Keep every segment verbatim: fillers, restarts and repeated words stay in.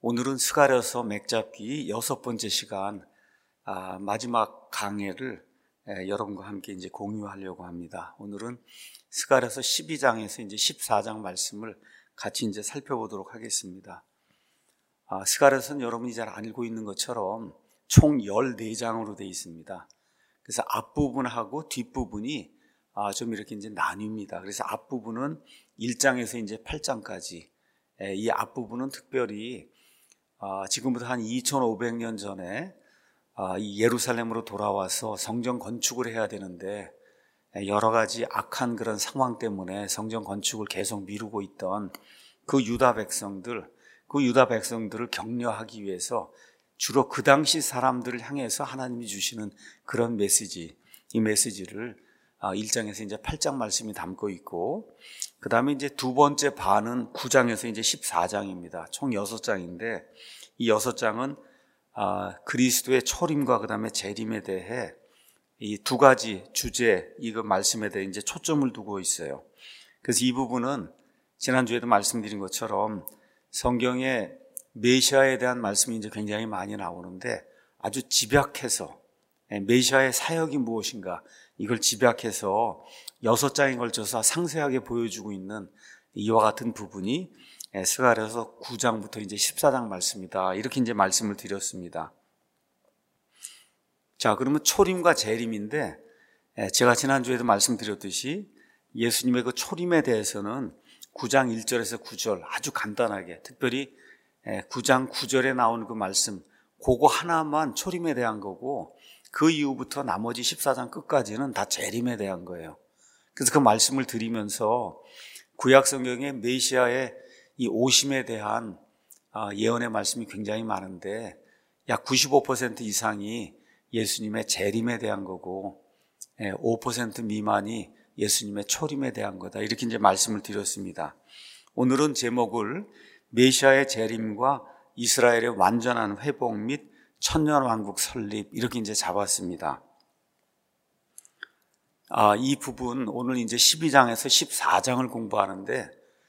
오늘은 스가랴서 맥잡기 여섯 번째 시간, 아, 마지막 강해를 에, 여러분과 함께 이제 공유하려고 합니다. 오늘은 스가랴서 십이 장에서 이제 십사 장 말씀을 같이 이제 살펴보도록 하겠습니다. 아, 스가랴서는 여러분이 잘 알고 있는 것처럼 총 열네 장으로 되어 있습니다. 그래서 앞부분하고 뒷부분이 아, 좀 이렇게 이제 나뉩니다. 그래서 앞부분은 일 장에서 이제 팔 장까지, 에, 이 앞부분은 특별히 아, 지금부터 한 이천오백 년 전에 아, 이 예루살렘으로 돌아와서 성전 건축을 해야 되는데 여러 가지 악한 그런 상황 때문에 성전 건축을 계속 미루고 있던 그 유다 백성들, 그 유다 백성들을 격려하기 위해서 주로 그 당시 사람들을 향해서 하나님이 주시는 그런 메시지, 이 메시지를 일 장에서 이제 팔 장 말씀이 담고 있고, 그 다음에 이제 두 번째 반은 구 장에서 이제 십사 장입니다. 총 여섯 장인데, 이 여섯 장은 아, 그리스도의 초림과 그 다음에 재림에 대해 이 두 가지 주제, 이거 말씀에 대해 이제 초점을 두고 있어요. 그래서 이 부분은 지난주에도 말씀드린 것처럼 성경에 메시아에 대한 말씀이 이제 굉장히 많이 나오는데 아주 집약해서 메시아의 사역이 무엇인가 이걸 집약해서 여섯 장에 걸쳐서 상세하게 보여주고 있는 이와 같은 부분이 스가랴서 구 장부터 이제 십사 장 말씀이다. 이렇게 이제 말씀을 드렸습니다. 자, 그러면 초림과 재림인데 제가 지난주에도 말씀드렸듯이 예수님의 그 초림에 대해서는 구 장 일 절에서 구 절 아주 간단하게, 특별히 구 장 구 절에 나오는 그 말씀, 그거 하나만 초림에 대한 거고 그 이후부터 나머지 십사 장 끝까지는 다 재림에 대한 거예요. 그래서 그 말씀을 드리면서 구약 성경의 메시아의 이 오심에 대한 예언의 말씀이 굉장히 많은데 약 구십오 퍼센트 이상이 예수님의 재림에 대한 거고 오 퍼센트 미만이 예수님의 초림에 대한 거다. 이렇게 이제 말씀을 드렸습니다. 오늘은 제목을 메시아의 재림과 이스라엘의 완전한 회복 및 천년왕국 설립 이렇게 이제 잡았습니다. 아, 이 부분 오늘 이제 십이 장에서 십사 장을 공부하는데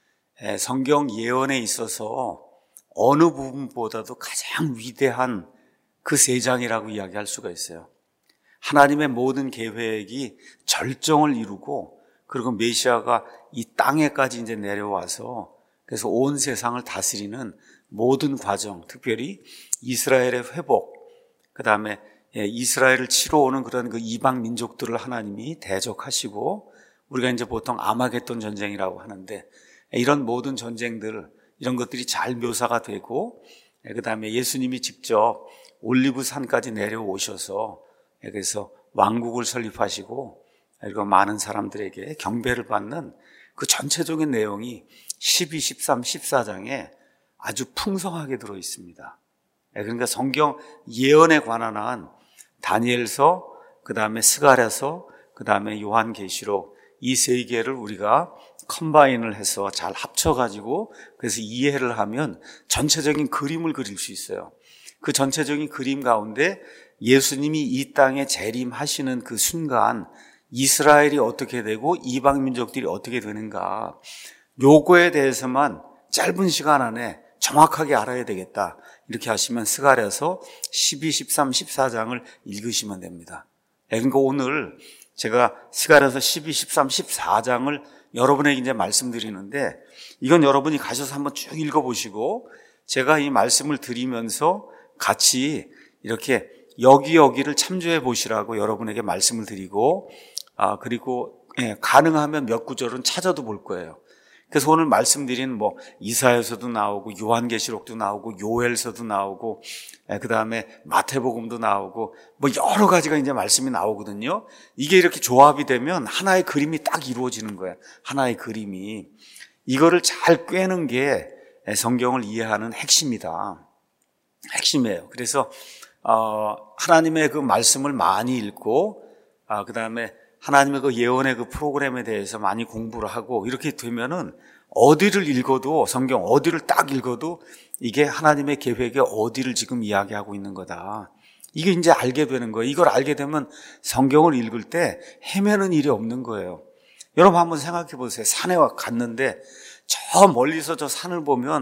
성경 예언에 있어서 어느 부분보다도 가장 위대한 그 세 장이라고 이야기할 수가 있어요. 하나님의 모든 계획이 절정을 이루고 그리고 메시아가 이 땅에까지 이제 내려와서 그래서 온 세상을 다스리는 모든 과정, 특별히 이스라엘의 회복, 그 다음에 이스라엘을 치러 오는 그런 그 이방 민족들을 하나님이 대적하시고 우리가 이제 보통 아마겟돈 전쟁이라고 하는데 이런 모든 전쟁들, 이런 것들이 잘 묘사가 되고 그 다음에 예수님이 직접 올리브산까지 내려오셔서 그래서 왕국을 설립하시고 그리고 많은 사람들에게 경배를 받는 그 전체적인 내용이 십이, 십삼, 십사 장에 아주 풍성하게 들어 있습니다. 그러니까 성경 예언에 관한 한 다니엘서, 그 다음에 스가랴서, 그 다음에 요한계시록 이 세 개를 우리가 컴바인을 해서 잘 합쳐가지고 그래서 이해를 하면 전체적인 그림을 그릴 수 있어요. 그 전체적인 그림 가운데 예수님이 이 땅에 재림하시는 그 순간 이스라엘이 어떻게 되고 이방 민족들이 어떻게 되는가, 요거에 대해서만 짧은 시간 안에 정확하게 알아야 되겠다. 이렇게 하시면 스가랴서 십이, 십삼, 십사 장을 읽으시면 됩니다. 그러니까 오늘 제가 스가랴서 십이, 십삼, 십사 장을 여러분에게 이제 말씀드리는데 이건 여러분이 가셔서 한번 쭉 읽어보시고 제가 이 말씀을 드리면서 같이 이렇게 여기 여기를 참조해 보시라고 여러분에게 말씀을 드리고 아 그리고 예, 가능하면 몇 구절은 찾아도 볼 거예요. 그래서 오늘 말씀드린 뭐 이사야서도 나오고 요한계시록도 나오고 요엘서도 나오고 그 다음에 마태복음도 나오고 뭐 여러 가지가 이제 말씀이 나오거든요. 이게 이렇게 조합이 되면 하나의 그림이 딱 이루어지는 거예요. 하나의 그림이. 이거를 잘 꿰는 게 성경을 이해하는 핵심이다. 핵심이에요. 그래서 어, 하나님의 그 말씀을 많이 읽고 아, 그 다음에 하나님의 그 예언의 그 프로그램에 대해서 많이 공부를 하고 이렇게 되면은 어디를 읽어도 성경 어디를 딱 읽어도 이게 하나님의 계획에 어디를 지금 이야기하고 있는 거다. 이게 이제 알게 되는 거예요. 이걸 알게 되면 성경을 읽을 때 헤매는 일이 없는 거예요. 여러분 한번 생각해 보세요. 산에 갔는데 저 멀리서 저 산을 보면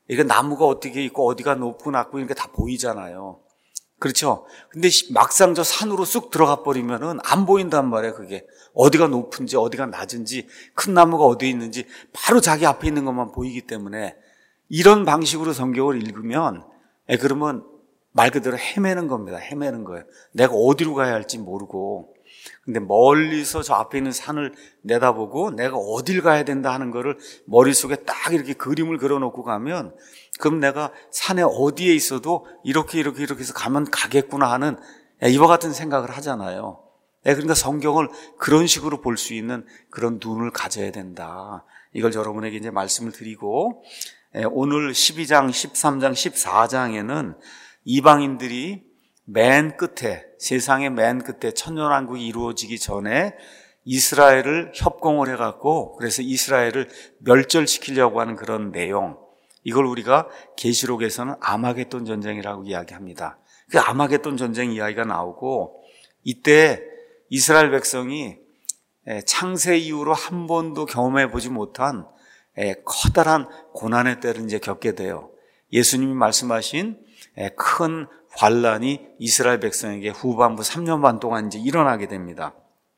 이게 나무가 어떻게 있고 어디가 높고 낮고 이런 게 다 보이잖아요. 그렇죠? 근데 막상 저 산으로 쑥 들어가 버리면은 안 보인단 말이에요, 그게. 어디가 높은지, 어디가 낮은지, 큰 나무가 어디에 있는지 바로 자기 앞에 있는 것만 보이기 때문에 이런 방식으로 성경을 읽으면, 예, 그러면 말 그대로 헤매는 겁니다. 헤매는 거예요. 내가 어디로 가야 할지 모르고. 근데 멀리서 저 앞에 있는 산을 내다보고 내가 어딜 가야 된다 하는 거를 머릿속에 딱 이렇게 그림을 그려놓고 가면, 그럼 내가 산에 어디에 있어도 이렇게 이렇게 이렇게 해서 가면 가겠구나 하는 이와 같은 생각을 하잖아요. 그러니까 성경을 그런 식으로 볼 수 있는 그런 눈을 가져야 된다. 이걸 여러분에게 이제 말씀을 드리고, 오늘 십이 장, 십삼 장, 십사 장에는 이방인들이 맨 끝에, 세상의 맨 끝에 천년왕국이 이루어지기 전에 이스라엘을 협공을 해갖고, 그래서 이스라엘을 멸절시키려고 하는 그런 내용, 이걸 우리가 계시록에서는 아마겟돈 전쟁이라고 이야기합니다. 그 아마겟돈 전쟁 이야기가 나오고, 이때 이스라엘 백성이 창세 이후로 한 번도 경험해 보지 못한 커다란 고난의 때를 이제 겪게 돼요. 예수님이 말씀하신 큰 환란이 이스라엘 백성에게 후반부 삼 년 반 동안 이제 일어나게 됩니다.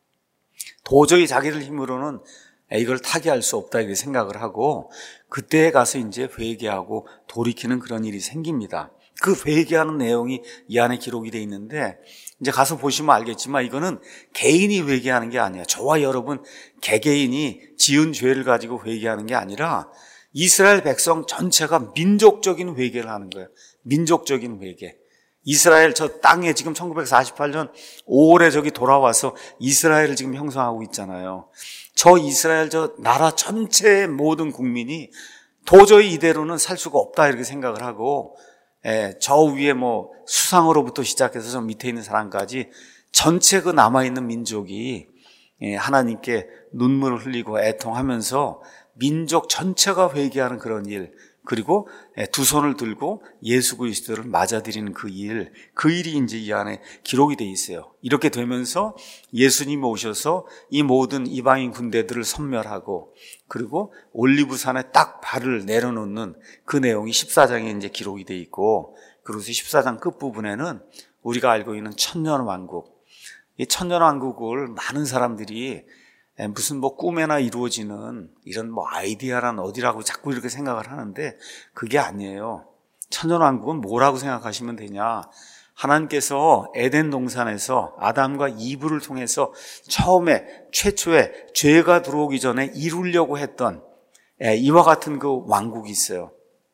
도저히 자기들 힘으로는 이걸 타개할 수 없다 이렇게 생각을 하고, 그때에 가서 이제 회개하고 돌이키는 그런 일이 생깁니다. 그 회개하는 내용이 이 안에 기록이 되어 있는데, 이제 가서 보시면 알겠지만 이거는 개인이 회개하는 게 아니에요. 저와 여러분 개개인이 지은 죄를 가지고 회개하는 게 아니라 이스라엘 백성 전체가 민족적인 회개를 하는 거예요. 민족적인 회개. 이스라엘 저 땅에 지금 천구백사십팔 년 오월에 저기 돌아와서 이스라엘을 지금 형성하고 있잖아요. 저 이스라엘 저 나라 전체의 모든 국민이 도저히 이대로는 살 수가 없다 이렇게 생각을 하고, 예, 저 위에 뭐 수상으로부터 시작해서 저 밑에 있는 사람까지 전체 그 남아있는 민족이, 예, 하나님께 눈물을 흘리고 애통하면서 민족 전체가 회개하는 그런 일, 그리고 두 손을 들고 예수 그리스도를 맞아들이는 그 일, 그 일이 이제 이 안에 기록이 돼 있어요. 이렇게 되면서 예수님이 오셔서 이 모든 이방인 군대들을 섬멸하고, 그리고 올리브산에 딱 발을 내려놓는 그 내용이 십사 장에 이제 기록이 돼 있고, 그래서 십사 장 끝부분에는 우리가 알고 있는 천년왕국, 이 천년왕국을 많은 사람들이 무슨 뭐 꿈에나 이루어지는 이런 뭐 아이디어란 어디라고 자꾸 이렇게 생각을 하는데, 그게 아니에요. 천년왕국은 뭐라고 생각하시면 되냐? 하나님께서 에덴 동산에서 아담과 이브를 통해서 처음에 최초에 죄가 들어오기 전에 이루려고 했던 이와 같은 그 왕국이 있어요.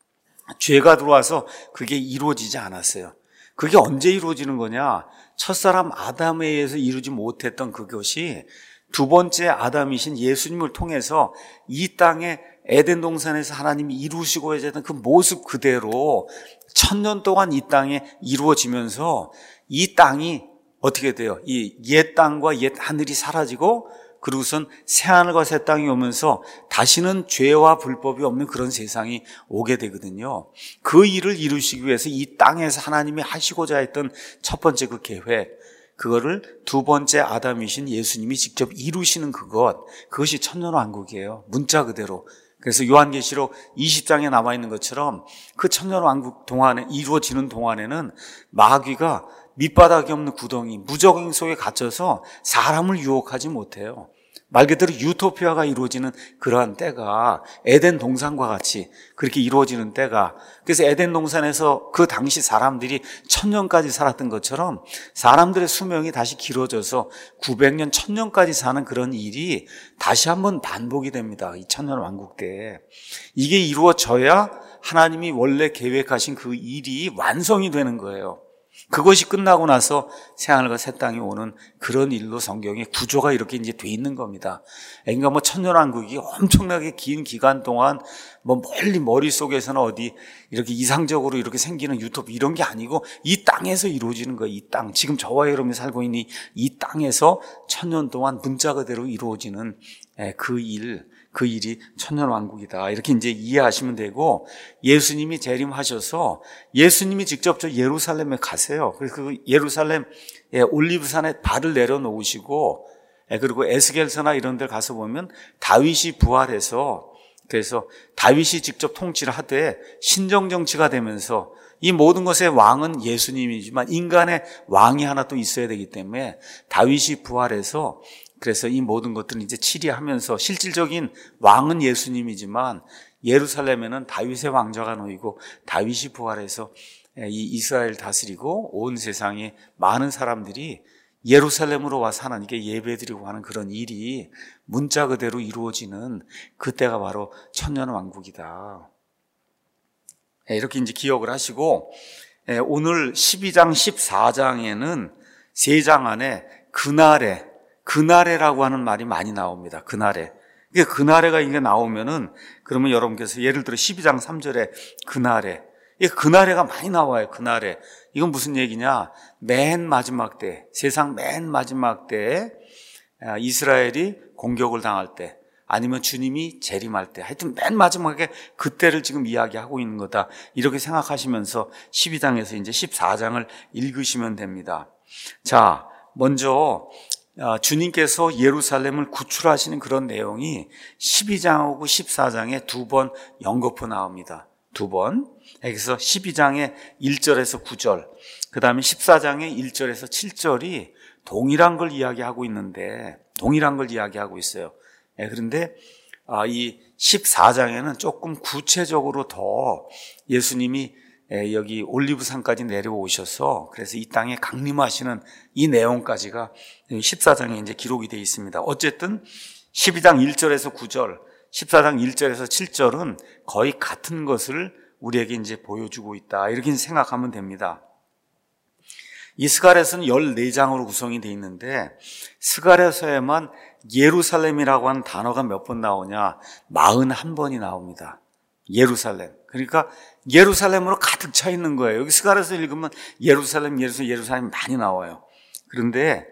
죄가 들어와서 그게 이루어지지 않았어요. 그게 언제 이루어지는 거냐? 첫사람 아담에 의해서 이루지 못했던 그것이 두 번째 아담이신 예수님을 통해서 이 땅에 에덴 동산에서 하나님이 이루시고 했던 그 모습 그대로 천년 동안 이 땅에 이루어지면서 이 땅이 어떻게 돼요? 이 옛 땅과 옛 하늘이 사라지고, 그리고선 새 하늘과 새 땅이 오면서 다시는 죄와 불법이 없는 그런 세상이 오게 되거든요. 그 일을 이루시기 위해서 이 땅에서 하나님이 하시고자 했던 첫 번째 그 계획, 그거를 두 번째 아담이신 예수님이 직접 이루시는 그것, 그것이 천년왕국이에요. 문자 그대로. 그래서 요한계시록 이십 장에 남아있는 것처럼 그 천년왕국 동안에, 이루어지는 동안에는 마귀가 밑바닥이 없는 구덩이, 무적행 속에 갇혀서 사람을 유혹하지 못해요. 말 그대로 유토피아가 이루어지는 그러한 때가 에덴 동산과 같이 그렇게 이루어지는 때가, 그래서 에덴 동산에서 그 당시 사람들이 천년까지 살았던 것처럼 사람들의 수명이 다시 길어져서 구백 년, 천년까지 사는 그런 일이 다시 한번 반복이 됩니다. 이 천년 왕국 때. 이게 이루어져야 하나님이 원래 계획하신 그 일이 완성이 되는 거예요. 그것이 끝나고 나서 새하늘과 새 땅이 오는 그런 일로 성경의 구조가 이렇게 이제 돼 있는 겁니다. 그러니까 뭐 천년왕국이 엄청나게 긴 기간 동안 뭐 멀리 머릿속에서는 어디 이렇게 이상적으로 이렇게 생기는 유토피 이런 게 아니고 이 땅에서 이루어지는 거예요. 이 땅. 지금 저와 여러분이 살고 있는 이 땅에서 천년 동안 문자 그대로 이루어지는 그 일, 그 일이 천년왕국이다. 이렇게 이제 이해하시면 되고, 예수님이 재림하셔서 예수님이 직접 저 예루살렘에 가세요. 그래서 그 예루살렘 올리브산에 발을 내려놓으시고, 그리고 에스겔서나 이런 데 가서 보면 다윗이 부활해서 그래서 다윗이 직접 통치를 하되 신정정치가 되면서 이 모든 것의 왕은 예수님이지만 인간의 왕이 하나 또 있어야 되기 때문에 다윗이 부활해서 그래서 이 모든 것들을 이제 치리하면서 실질적인 왕은 예수님이지만 예루살렘에는 다윗의 왕좌가 놓이고 다윗이 부활해서 이 이스라엘 다스리고 온 세상에 많은 사람들이 예루살렘으로 와서 하나님께 예배드리고 하는 그런 일이 문자 그대로 이루어지는 그때가 바로 천년왕국이다. 이렇게 이제 기억을 하시고 오늘 십이 장 십사 장에는 세 장 안에 그날에 그날에라고 하는 말이 많이 나옵니다. 그날에. 그날에가 이게 나오면은 그러면 여러분께서 예를 들어 십이 장 삼 절에 그날에 그날에가 많이 나와요. 그날에. 이건 무슨 얘기냐? 맨 마지막 때, 세상 맨 마지막 때에 이스라엘이 공격을 당할 때 아니면 주님이 재림할 때 하여튼 맨 마지막에 그때를 지금 이야기하고 있는 거다. 이렇게 생각하시면서 십이 장에서 이제 십사 장을 읽으시면 됩니다. 자, 먼저 주님께서 예루살렘을 구출하시는 그런 내용이 십이 장하고 십사 장에 두 번 연거푸 나옵니다. 두 번. 그래서 십이 장의 일 절에서 구 절, 그 다음에 십사 장의 일 절에서 칠 절이 동일한 걸 이야기하고 있는데, 동일한 걸 이야기하고 있어요. 그런데 이 십사 장에는 조금 구체적으로 더 예수님이 여기 올리브산까지 내려오셔서 그래서 이 땅에 강림하시는 이 내용까지가 십사 장에 이제 기록이 되어 있습니다. 어쨌든 십이 장 일 절에서 구 절, 십사 장 일 절에서 칠 절은 거의 같은 것을 우리에게 이제 보여주고 있다. 이렇게 생각하면 됩니다. 이 스가랴서는 열네 장으로 구성이 되어 있는데 스가랴서에만 예루살렘이라고 하는 단어가 몇 번 나오냐? 사십일 번이 나옵니다. 예루살렘. 그러니까 예루살렘으로 가득 차 있는 거예요. 여기 스가랴서 읽으면 예루살렘, 예루살렘, 예루살렘이 많이 나와요. 그런데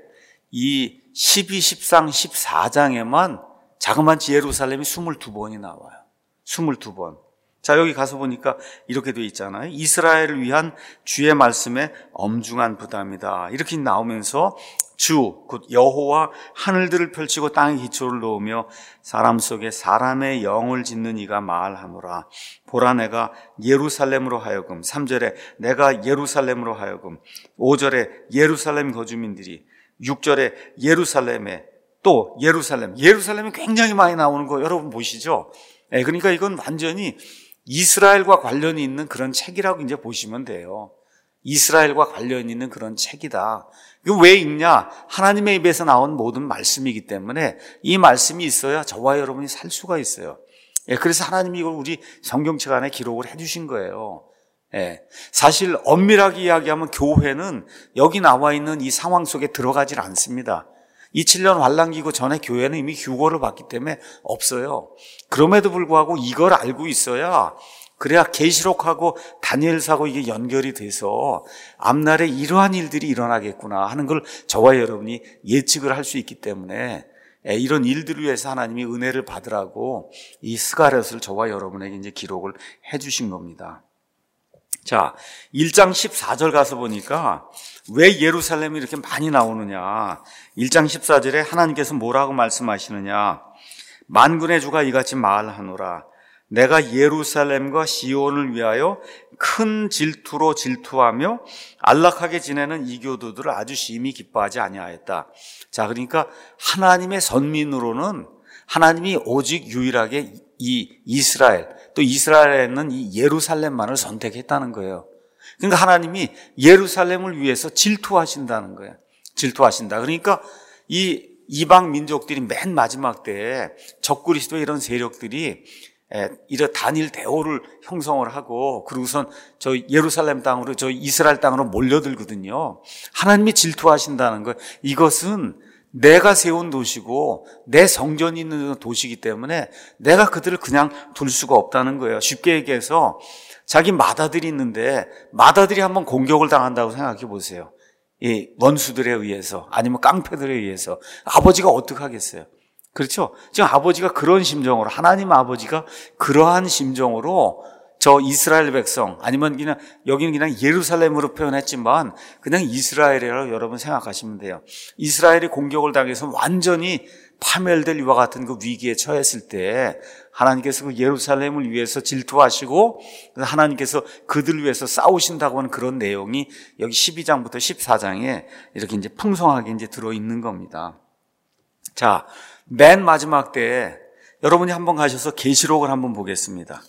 이 십이, 십삼, 십사 장에만 자그마치 예루살렘이 이십이 번이 나와요. 이십이 번. 자, 여기 가서 보니까 이렇게 되어 있잖아요. 이스라엘을 위한 주의 말씀에 엄중한 부담이다. 이렇게 나오면서 주, 곧 여호와 하늘들을 펼치고 땅에 기초를 놓으며 사람 속에 사람의 영을 짓는 이가 말하노라. 보라, 내가 예루살렘으로 하여금, 삼 절에 내가 예루살렘으로 하여금, 오 절에 예루살렘 거주민들이, 육 절에 예루살렘에 또 예루살렘, 예루살렘이 굉장히 많이 나오는 거 여러분 보시죠? 네, 그러니까 이건 완전히 이스라엘과 관련이 있는 그런 책이라고 이제 보시면 돼요. 이스라엘과 관련이 있는 그런 책이다. 이거 왜 읽냐? 하나님의 입에서 나온 모든 말씀이기 때문에 이 말씀이 있어야 저와 여러분이 살 수가 있어요. 예, 그래서 하나님이 이걸 우리 성경책 안에 기록을 해주신 거예요. 예, 사실 엄밀하게 이야기하면 교회는 여기 나와 있는 이 상황 속에 들어가질 않습니다. 이 칠 년 환란기고 전에 교회는 이미 휴거를 받기 때문에 없어요. 그럼에도 불구하고 이걸 알고 있어야 그래야 계시록하고 다니엘서하고 이게 연결이 돼서 앞날에 이러한 일들이 일어나겠구나 하는 걸 저와 여러분이 예측을 할 수 있기 때문에 이런 일들을 위해서 하나님이 은혜를 받으라고 이 스가랴서를 저와 여러분에게 이제 기록을 해 주신 겁니다. 자, 일 장 십사 절 가서 보니까 왜 예루살렘이 이렇게 많이 나오느냐? 일 장 십사 절에 하나님께서 뭐라고 말씀하시느냐? 만군의 주가 이같이 말하노라. 내가 예루살렘과 시온을 위하여 큰 질투로 질투하며 안락하게 지내는 이교도들을 아주 심히 기뻐하지 아니하였다. 자, 그러니까 하나님의 선민으로는 하나님이 오직 유일하게 이 이스라엘, 또 이스라엘에는 이 예루살렘만을 선택했다는 거예요. 그러니까 하나님이 예루살렘을 위해서 질투하신다는 거예요. 질투하신다. 그러니까 이 이방 민족들이 맨 마지막 때에 적그리스도 이런 세력들이 이런 단일 대오를 형성을 하고 그러고선 저 예루살렘 땅으로 저 이스라엘 땅으로 몰려들거든요. 하나님이 질투하신다는 거예요. 이것은 내가 세운 도시고 내 성전이 있는 도시이기 때문에 내가 그들을 그냥 둘 수가 없다는 거예요. 쉽게 얘기해서 자기 맏아들이 있는데 맏아들이 한번 공격을 당한다고 생각해 보세요. 이 원수들에 의해서 아니면 깡패들에 의해서 아버지가 어떻게 하겠어요? 그렇죠? 지금 아버지가 그런 심정으로, 하나님 아버지가 그러한 심정으로 저 이스라엘 백성, 아니면 그냥 여기는 그냥 예루살렘으로 표현했지만 그냥 이스라엘이라고 여러분 생각하시면 돼요. 이스라엘이 공격을 당해서 완전히 파멸될 이와 같은 그 위기에 처했을 때 하나님께서 그 예루살렘을 위해서 질투하시고 하나님께서 그들을 위해서 싸우신다고 하는 그런 내용이 여기 십이 장부터 십사 장에 이렇게 이제 풍성하게 이제 들어있는 겁니다. 자, 맨 마지막 때에 여러분이 한번 가셔서 계시록을 한번 보겠습니다.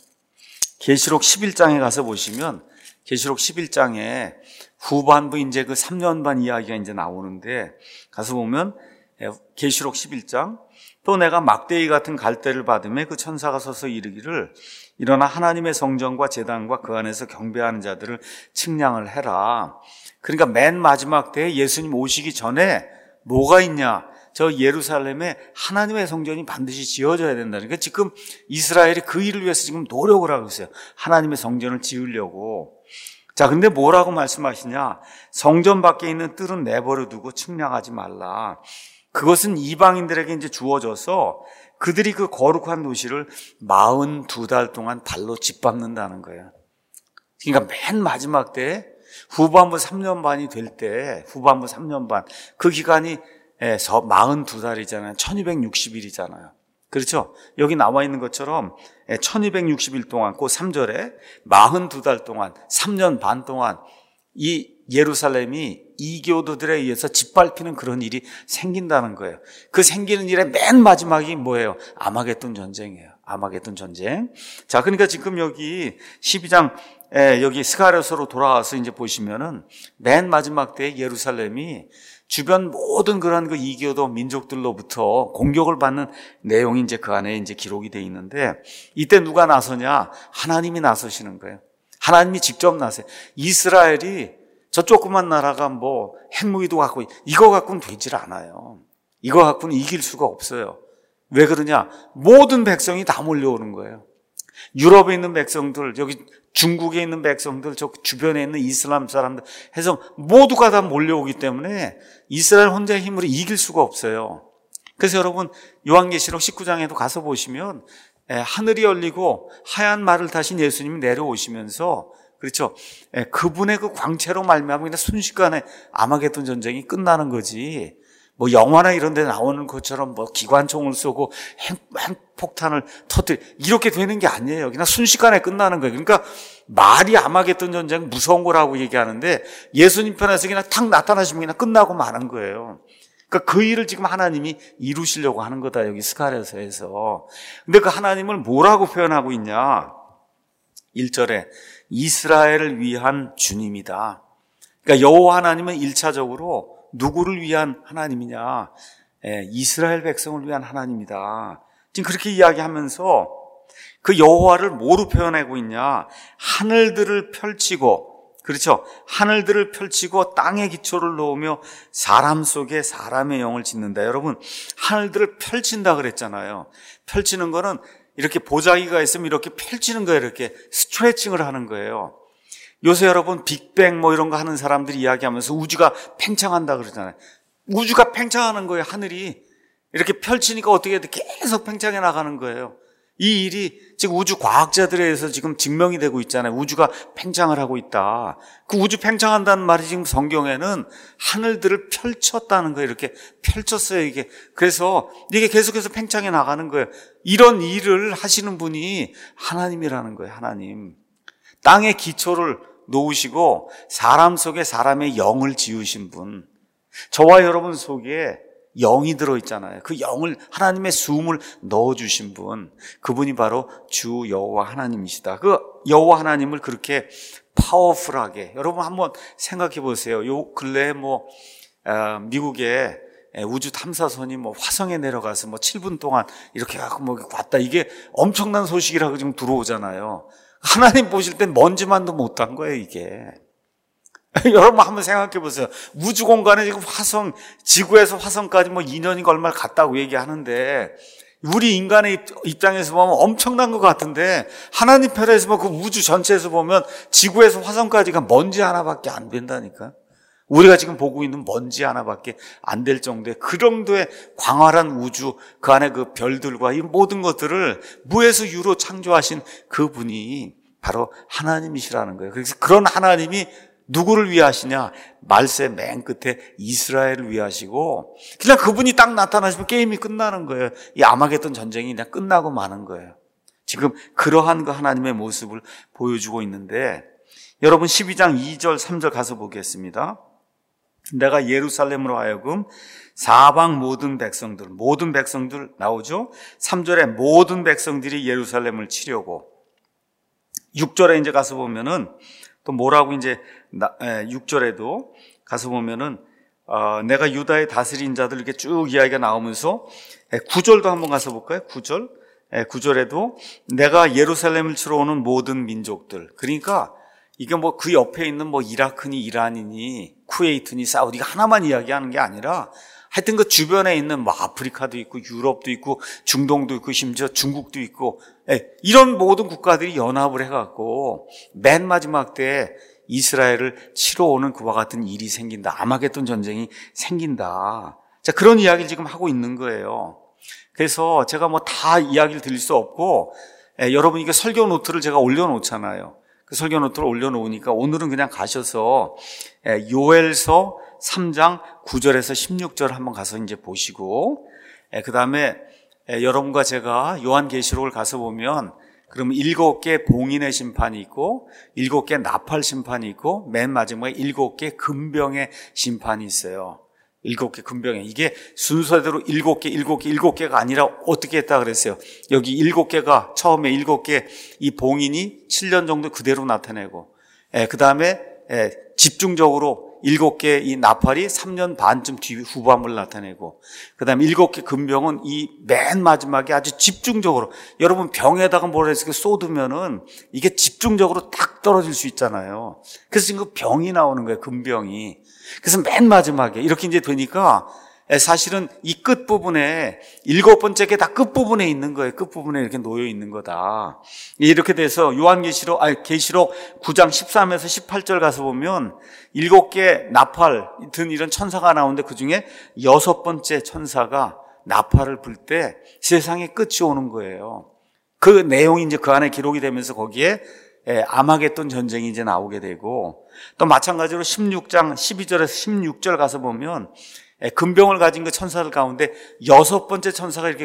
계시록 십일 장에 가서 보시면 계시록 십일 장에 후반부 이제 그 삼 년 반 이야기가 이제 나오는데 가서 보면 계시록 십일 장 또 내가 막대기 같은 갈대를 받으며 그 천사가 서서 이르기를 일어나 하나님의 성전과 제단과 그 안에서 경배하는 자들을 측량을 해라. 그러니까 맨 마지막 때에 예수님 오시기 전에 뭐가 있냐? 저 예루살렘에 하나님의 성전이 반드시 지어져야 된다. 그러니까 지금 이스라엘이 그 일을 위해서 지금 노력을 하고 있어요. 하나님의 성전을 지으려고. 자, 근데 뭐라고 말씀하시냐? 성전 밖에 있는 뜰은 내버려 두고 측량하지 말라. 그것은 이방인들에게 이제 주어져서 그들이 그 거룩한 도시를 마흔두 달 동안 발로 짓밟는다는 거예요. 그러니까 맨 마지막 때 후반부 삼 년 반이 될 때, 후반부 삼 년 반, 그 기간이 마흔두 달이잖아요. 천이백육십 일이잖아요. 그렇죠? 여기 나와 있는 것처럼 천이백육십 일 동안, 그 삼 절에 마흔두 달 동안, 삼 년 반 동안 이 예루살렘이 이교도들에 의해서 짓밟히는 그런 일이 생긴다는 거예요. 그 생기는 일의 맨 마지막이 뭐예요? 아마겟돈 전쟁이에요. 아마겟돈 전쟁. 자, 그러니까 지금 여기 십이 장 여기 스가랴서로 돌아와서 이제 보시면은 맨 마지막 때에 예루살렘이 주변 모든 그런 그 이교도 민족들로부터 공격을 받는 내용이 이제 그 안에 이제 기록이 돼 있는데 이때 누가 나서냐? 하나님이 나서시는 거예요. 하나님이 직접 나서요. 이스라엘이 저 조그만 나라가 뭐 핵무기도 갖고 이거 갖고는 되질 않아요. 이거 갖고는 이길 수가 없어요. 왜 그러냐? 모든 백성이 다 몰려오는 거예요. 유럽에 있는 백성들, 여기 중국에 있는 백성들, 저 주변에 있는 이슬람 사람들 해서 모두가 다 몰려오기 때문에 이스라엘 혼자의 힘으로 이길 수가 없어요. 그래서 여러분 요한계시록 십구 장에도 가서 보시면 하늘이 열리고 하얀 말을 타신 예수님이 내려오시면서 그렇죠. 그분의 그 광채로 말미암아 그냥 순식간에 아마겟돈 전쟁이 끝나는 거지. 뭐 영화나 이런 데 나오는 것처럼 뭐 기관총을 쏘고 핵, 핵폭탄을 터뜨리 이렇게 되는 게 아니에요. 그냥 순식간에 끝나는 거예요. 그러니까 말이 아마겟돈 전쟁 무서운 거라고 얘기하는데 예수님 편에서 그냥 탁 나타나시면 그냥 끝나고 마는 거예요. 그러니까 그 일을 지금 하나님이 이루시려고 하는 거다. 여기 스가랴서에서. 근데 그 하나님을 뭐라고 표현하고 있냐? 일 절에 이스라엘을 위한 주님이다. 그러니까 여호와 하나님은 일차적으로 누구를 위한 하나님이냐? 예, 이스라엘 백성을 위한 하나님이다. 지금 그렇게 이야기하면서 그 여호와를 뭐로 표현하고 있냐? 하늘들을 펼치고, 그렇죠? 하늘들을 펼치고 땅에 기초를 놓으며 사람 속에 사람의 영을 짓는다. 여러분, 하늘들을 펼친다 그랬잖아요. 펼치는 거는 이렇게 보자기가 있으면 이렇게 펼치는 거예요. 이렇게 스트레칭을 하는 거예요. 요새 여러분 빅뱅 뭐 이런 거 하는 사람들이 이야기하면서 우주가 팽창한다 그러잖아요. 우주가 팽창하는 거예요. 하늘이 이렇게 펼치니까 어떻게 해도 계속 팽창해 나가는 거예요. 이 일이 지금 우주 과학자들에 의해서 지금 증명이 되고 있잖아요. 우주가 팽창을 하고 있다. 그 우주 팽창한다는 말이 지금 성경에는 하늘들을 펼쳤다는 거예요. 이렇게 펼쳤어요, 이게. 그래서 이게 계속해서 팽창해 나가는 거예요. 이런 일을 하시는 분이 하나님이라는 거예요, 하나님. 땅의 기초를 놓으시고 사람 속에 사람의 영을 지으신 분. 저와 여러분 속에 영이 들어있잖아요. 그 영을, 하나님의 숨을 넣어주신 분, 그분이 바로 주 여호와 하나님이시다. 그 여호와 하나님을 그렇게 파워풀하게, 여러분 한번 생각해 보세요. 요 근래에 뭐 어, 미국의 우주 탐사선이 뭐 화성에 내려가서 뭐 칠 분 동안 이렇게 하고 뭐 왔다, 이게 엄청난 소식이라고 지금 들어오잖아요. 하나님 보실 땐 먼지만도 못한 거예요, 이게. 여러분 한번 생각해 보세요. 우주 공간에 지금 화성, 지구에서 화성까지 뭐 이 년인가 얼마를 갔다고 얘기하는데 우리 인간의 입장에서 보면 엄청난 것 같은데 하나님 편에서 보면 그 우주 전체에서 보면 지구에서 화성까지가 먼지 하나밖에 안 된다니까. 우리가 지금 보고 있는 먼지 하나밖에 안 될 정도의 그 정도의 광활한 우주, 그 안에 그 별들과 이 모든 것들을 무에서 유로 창조하신 그분이 바로 하나님이시라는 거예요. 그래서 그런 하나님이 누구를 위하시냐? 말세 맨 끝에 이스라엘을 위하시고, 그냥 그분이 딱 나타나시면 게임이 끝나는 거예요. 이 아마겟돈 전쟁이 그냥 끝나고 마는 거예요. 지금 그러한 그 하나님의 모습을 보여주고 있는데, 여러분 십이 장 이 절 삼 절 가서 보겠습니다. 내가 예루살렘으로 하여금 사방 모든 백성들, 모든 백성들 나오죠? 삼 절에 모든 백성들이 예루살렘을 치려고, 육 절에 이제 가서 보면은 또 뭐라고 이제 육 절에도 가서 보면은 어, 내가 유다의 다스린 자들 이렇게 쭉 이야기가 나오면서 구 절도 한번 가서 볼까요? 구 절. 구 절에도 내가 예루살렘을 치러 오는 모든 민족들. 그러니까 이게 뭐 그 옆에 있는 뭐 이라크니 이란이니 쿠웨이트니 사우디가 하나만 이야기하는 게 아니라 하여튼 그 주변에 있는 뭐 아프리카도 있고 유럽도 있고 중동도 있고 심지어 중국도 있고, 예, 이런 모든 국가들이 연합을 해갖고 맨 마지막 때 이스라엘을 치러 오는 그와 같은 일이 생긴다. 아마겟돈 전쟁이 생긴다. 자, 그런 이야기를 지금 하고 있는 거예요. 그래서 제가 뭐 다 이야기를 드릴 수 없고, 예, 여러분 이게 설교 노트를 제가 올려놓잖아요. 그 설교 노트를 올려놓으니까 오늘은 그냥 가셔서 예, 요엘서 삼 장 구 절에서 십육 절 한번 가서 이제 보시고, 예, 그 다음에 예, 여러분과 제가 요한계시록을 가서 보면 그러면 일곱 개 봉인의 심판이 있고 일곱 개 나팔 심판이 있고 맨 마지막에 일곱 개 금병의 심판이 있어요. 일곱 개 금병에, 이게 순서대로 일곱 개, 일곱 개, 일곱 개가 아니라 어떻게 했다 그랬어요? 여기 일곱 개가 처음에 일곱 개 이 봉인이 칠 년 정도 그대로 나타내고, 예, 그 다음에 예, 집중적으로 일곱 개 이 나팔이 삼 년 반쯤 뒤 후반부를 나타내고, 그 다음에 일곱 개 금병은 이 맨 마지막에 아주 집중적으로, 여러분 병에다가 뭘 해서 쏟으면은 이게 집중적으로 딱 떨어질 수 있잖아요. 그래서 지금 그 병이 나오는 거예요, 금병이. 그래서 맨 마지막에 이렇게 이제 되니까 사실은 이 끝부분에 일곱 번째 게 다 끝부분에 있는 거예요. 끝부분에 이렇게 놓여 있는 거다. 이렇게 돼서 요한계시록, 아니, 계시록 구 장 십삼에서 십팔 절 가서 보면 일곱 개 나팔 든 이런 천사가 나오는데 그 중에 여섯 번째 천사가 나팔을 불 때 세상의 끝이 오는 거예요. 그 내용이 이제 그 안에 기록이 되면서 거기에 예, 아마겟돈 전쟁이 이제 나오게 되고, 또 마찬가지로 십육 장 십이 절에서 십육 절 가서 보면 예, 금병을 가진 그 천사들 가운데 여섯 번째 천사가 이렇게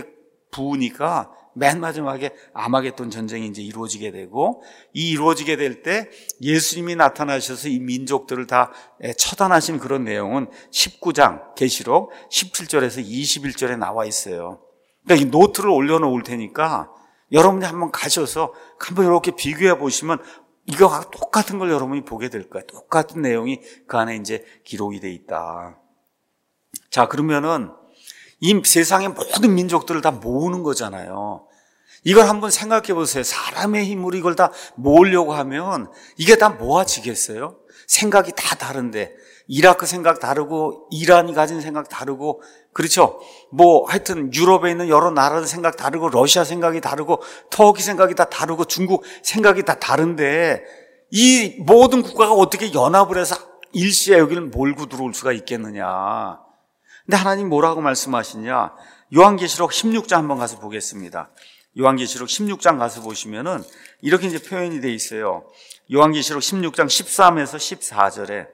부으니까 맨 마지막에 아마겟돈 전쟁이 이제 이루어지게 되고, 이 이루어지게 될 때 예수님이 나타나셔서 이 민족들을 다 처단하신 그런 내용은 십구 장 계시록 십칠 절에서 이십일 절에 나와 있어요. 그러니까 이 노트를 올려놓을 테니까 여러분이 한번 가셔서 한번 이렇게 비교해 보시면 이거와 똑같은 걸 여러분이 보게 될 거예요. 똑같은 내용이 그 안에 이제 기록이 돼 있다. 자, 그러면은 이 세상의 모든 민족들을 다 모으는 거잖아요. 이걸 한번 생각해 보세요. 사람의 힘으로 이걸 다 모으려고 하면 이게 다 모아지겠어요? 생각이 다 다른데, 이라크 생각 다르고 이란이 가진 생각 다르고, 그렇죠? 뭐 하여튼 유럽에 있는 여러 나라들 생각 다르고 러시아 생각이 다르고 터키 생각이 다 다르고 중국 생각이 다 다른데 이 모든 국가가 어떻게 연합을 해서 일시에 여기를 몰고 들어올 수가 있겠느냐. 근데 하나님 뭐라고 말씀하시냐? 요한계시록 십육 장 한번 가서 보겠습니다. 요한계시록 십육 장 가서 보시면은 이렇게 이제 표현이 돼 있어요. 요한계시록 십육 장 십삼에서 십사 절에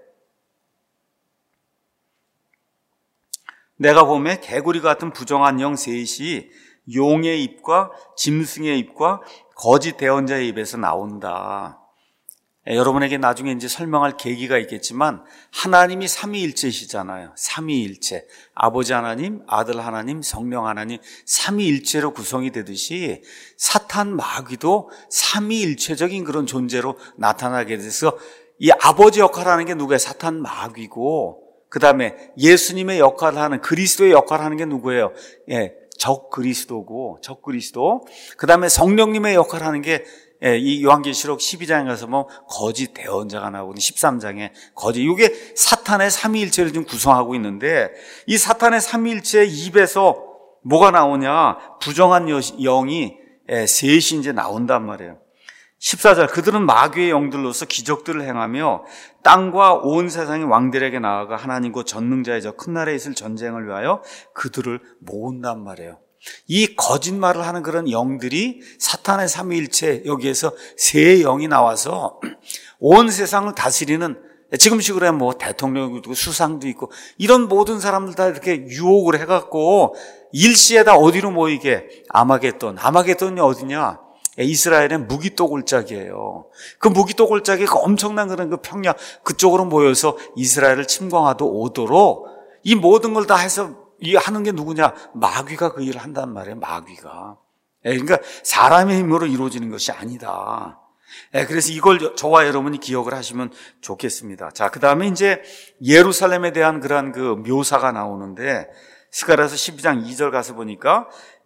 내가 보매 개구리 같은 부정한 영 셋이 용의 입과 짐승의 입과 거짓 대언자의 입에서 나온다. 예, 여러분에게 나중에 이제 설명할 계기가 있겠지만 하나님이 삼위일체시잖아요. 삼위일체. 아버지 하나님, 아들 하나님, 성령 하나님 삼위일체로 구성이 되듯이 사탄 마귀도 삼위일체적인 그런 존재로 나타나게 돼서 이 아버지 역할을 하는 게 누구예요? 사탄 마귀고, 그 다음에 예수님의 역할을 하는, 그리스도의 역할을 하는 게 누구예요? 예, 적 그리스도고, 적 그리스도. 그 다음에 성령님의 역할을 하는 게 예, 이 요한계시록 십이 장에 가서 뭐 거짓 대언자가 나오고 십삼 장에 거짓, 이게 사탄의 삼위일체를 좀 구성하고 있는데, 이 사탄의 삼위일체의 입에서 뭐가 나오냐? 부정한 영이 예, 셋이 이제 나온단 말이에요. 십사 절, 그들은 마귀의 영들로서 기적들을 행하며 땅과 온 세상의 왕들에게 나아가 하나님과 전능자의 저 큰 날에 있을 전쟁을 위하여 그들을 모은단 말이에요. 이 거짓말을 하는 그런 영들이 사탄의 삼위일체 여기에서 세 영이 나와서 온 세상을 다스리는, 지금식으로 하면 뭐 대통령도 있고 수상도 있고 이런 모든 사람들 다 이렇게 유혹을 해갖고 일시에다 어디로 모이게? 아마겟돈. 아마겟돈이 어디냐? 이스라엘의 무기또 골짜기예요. 그 무기또 골짜기 그 엄청난 그런 그 평야 그쪽으로 모여서 이스라엘을 침공하도 오도록 이 모든 걸 다 해서 이 하는 게 누구냐? 마귀가 그 일을 한단 말이에요. 마귀가. 그러니까 사람의 힘으로 이루어지는 것이 아니다. 그래서 이걸 저와 여러분이 기억을 하시면 좋겠습니다. 자, 그 다음에 이제 예루살렘에 대한 그러한 그 묘사가 나오는데 스가랴서 십이 장 이 절 가서 보니까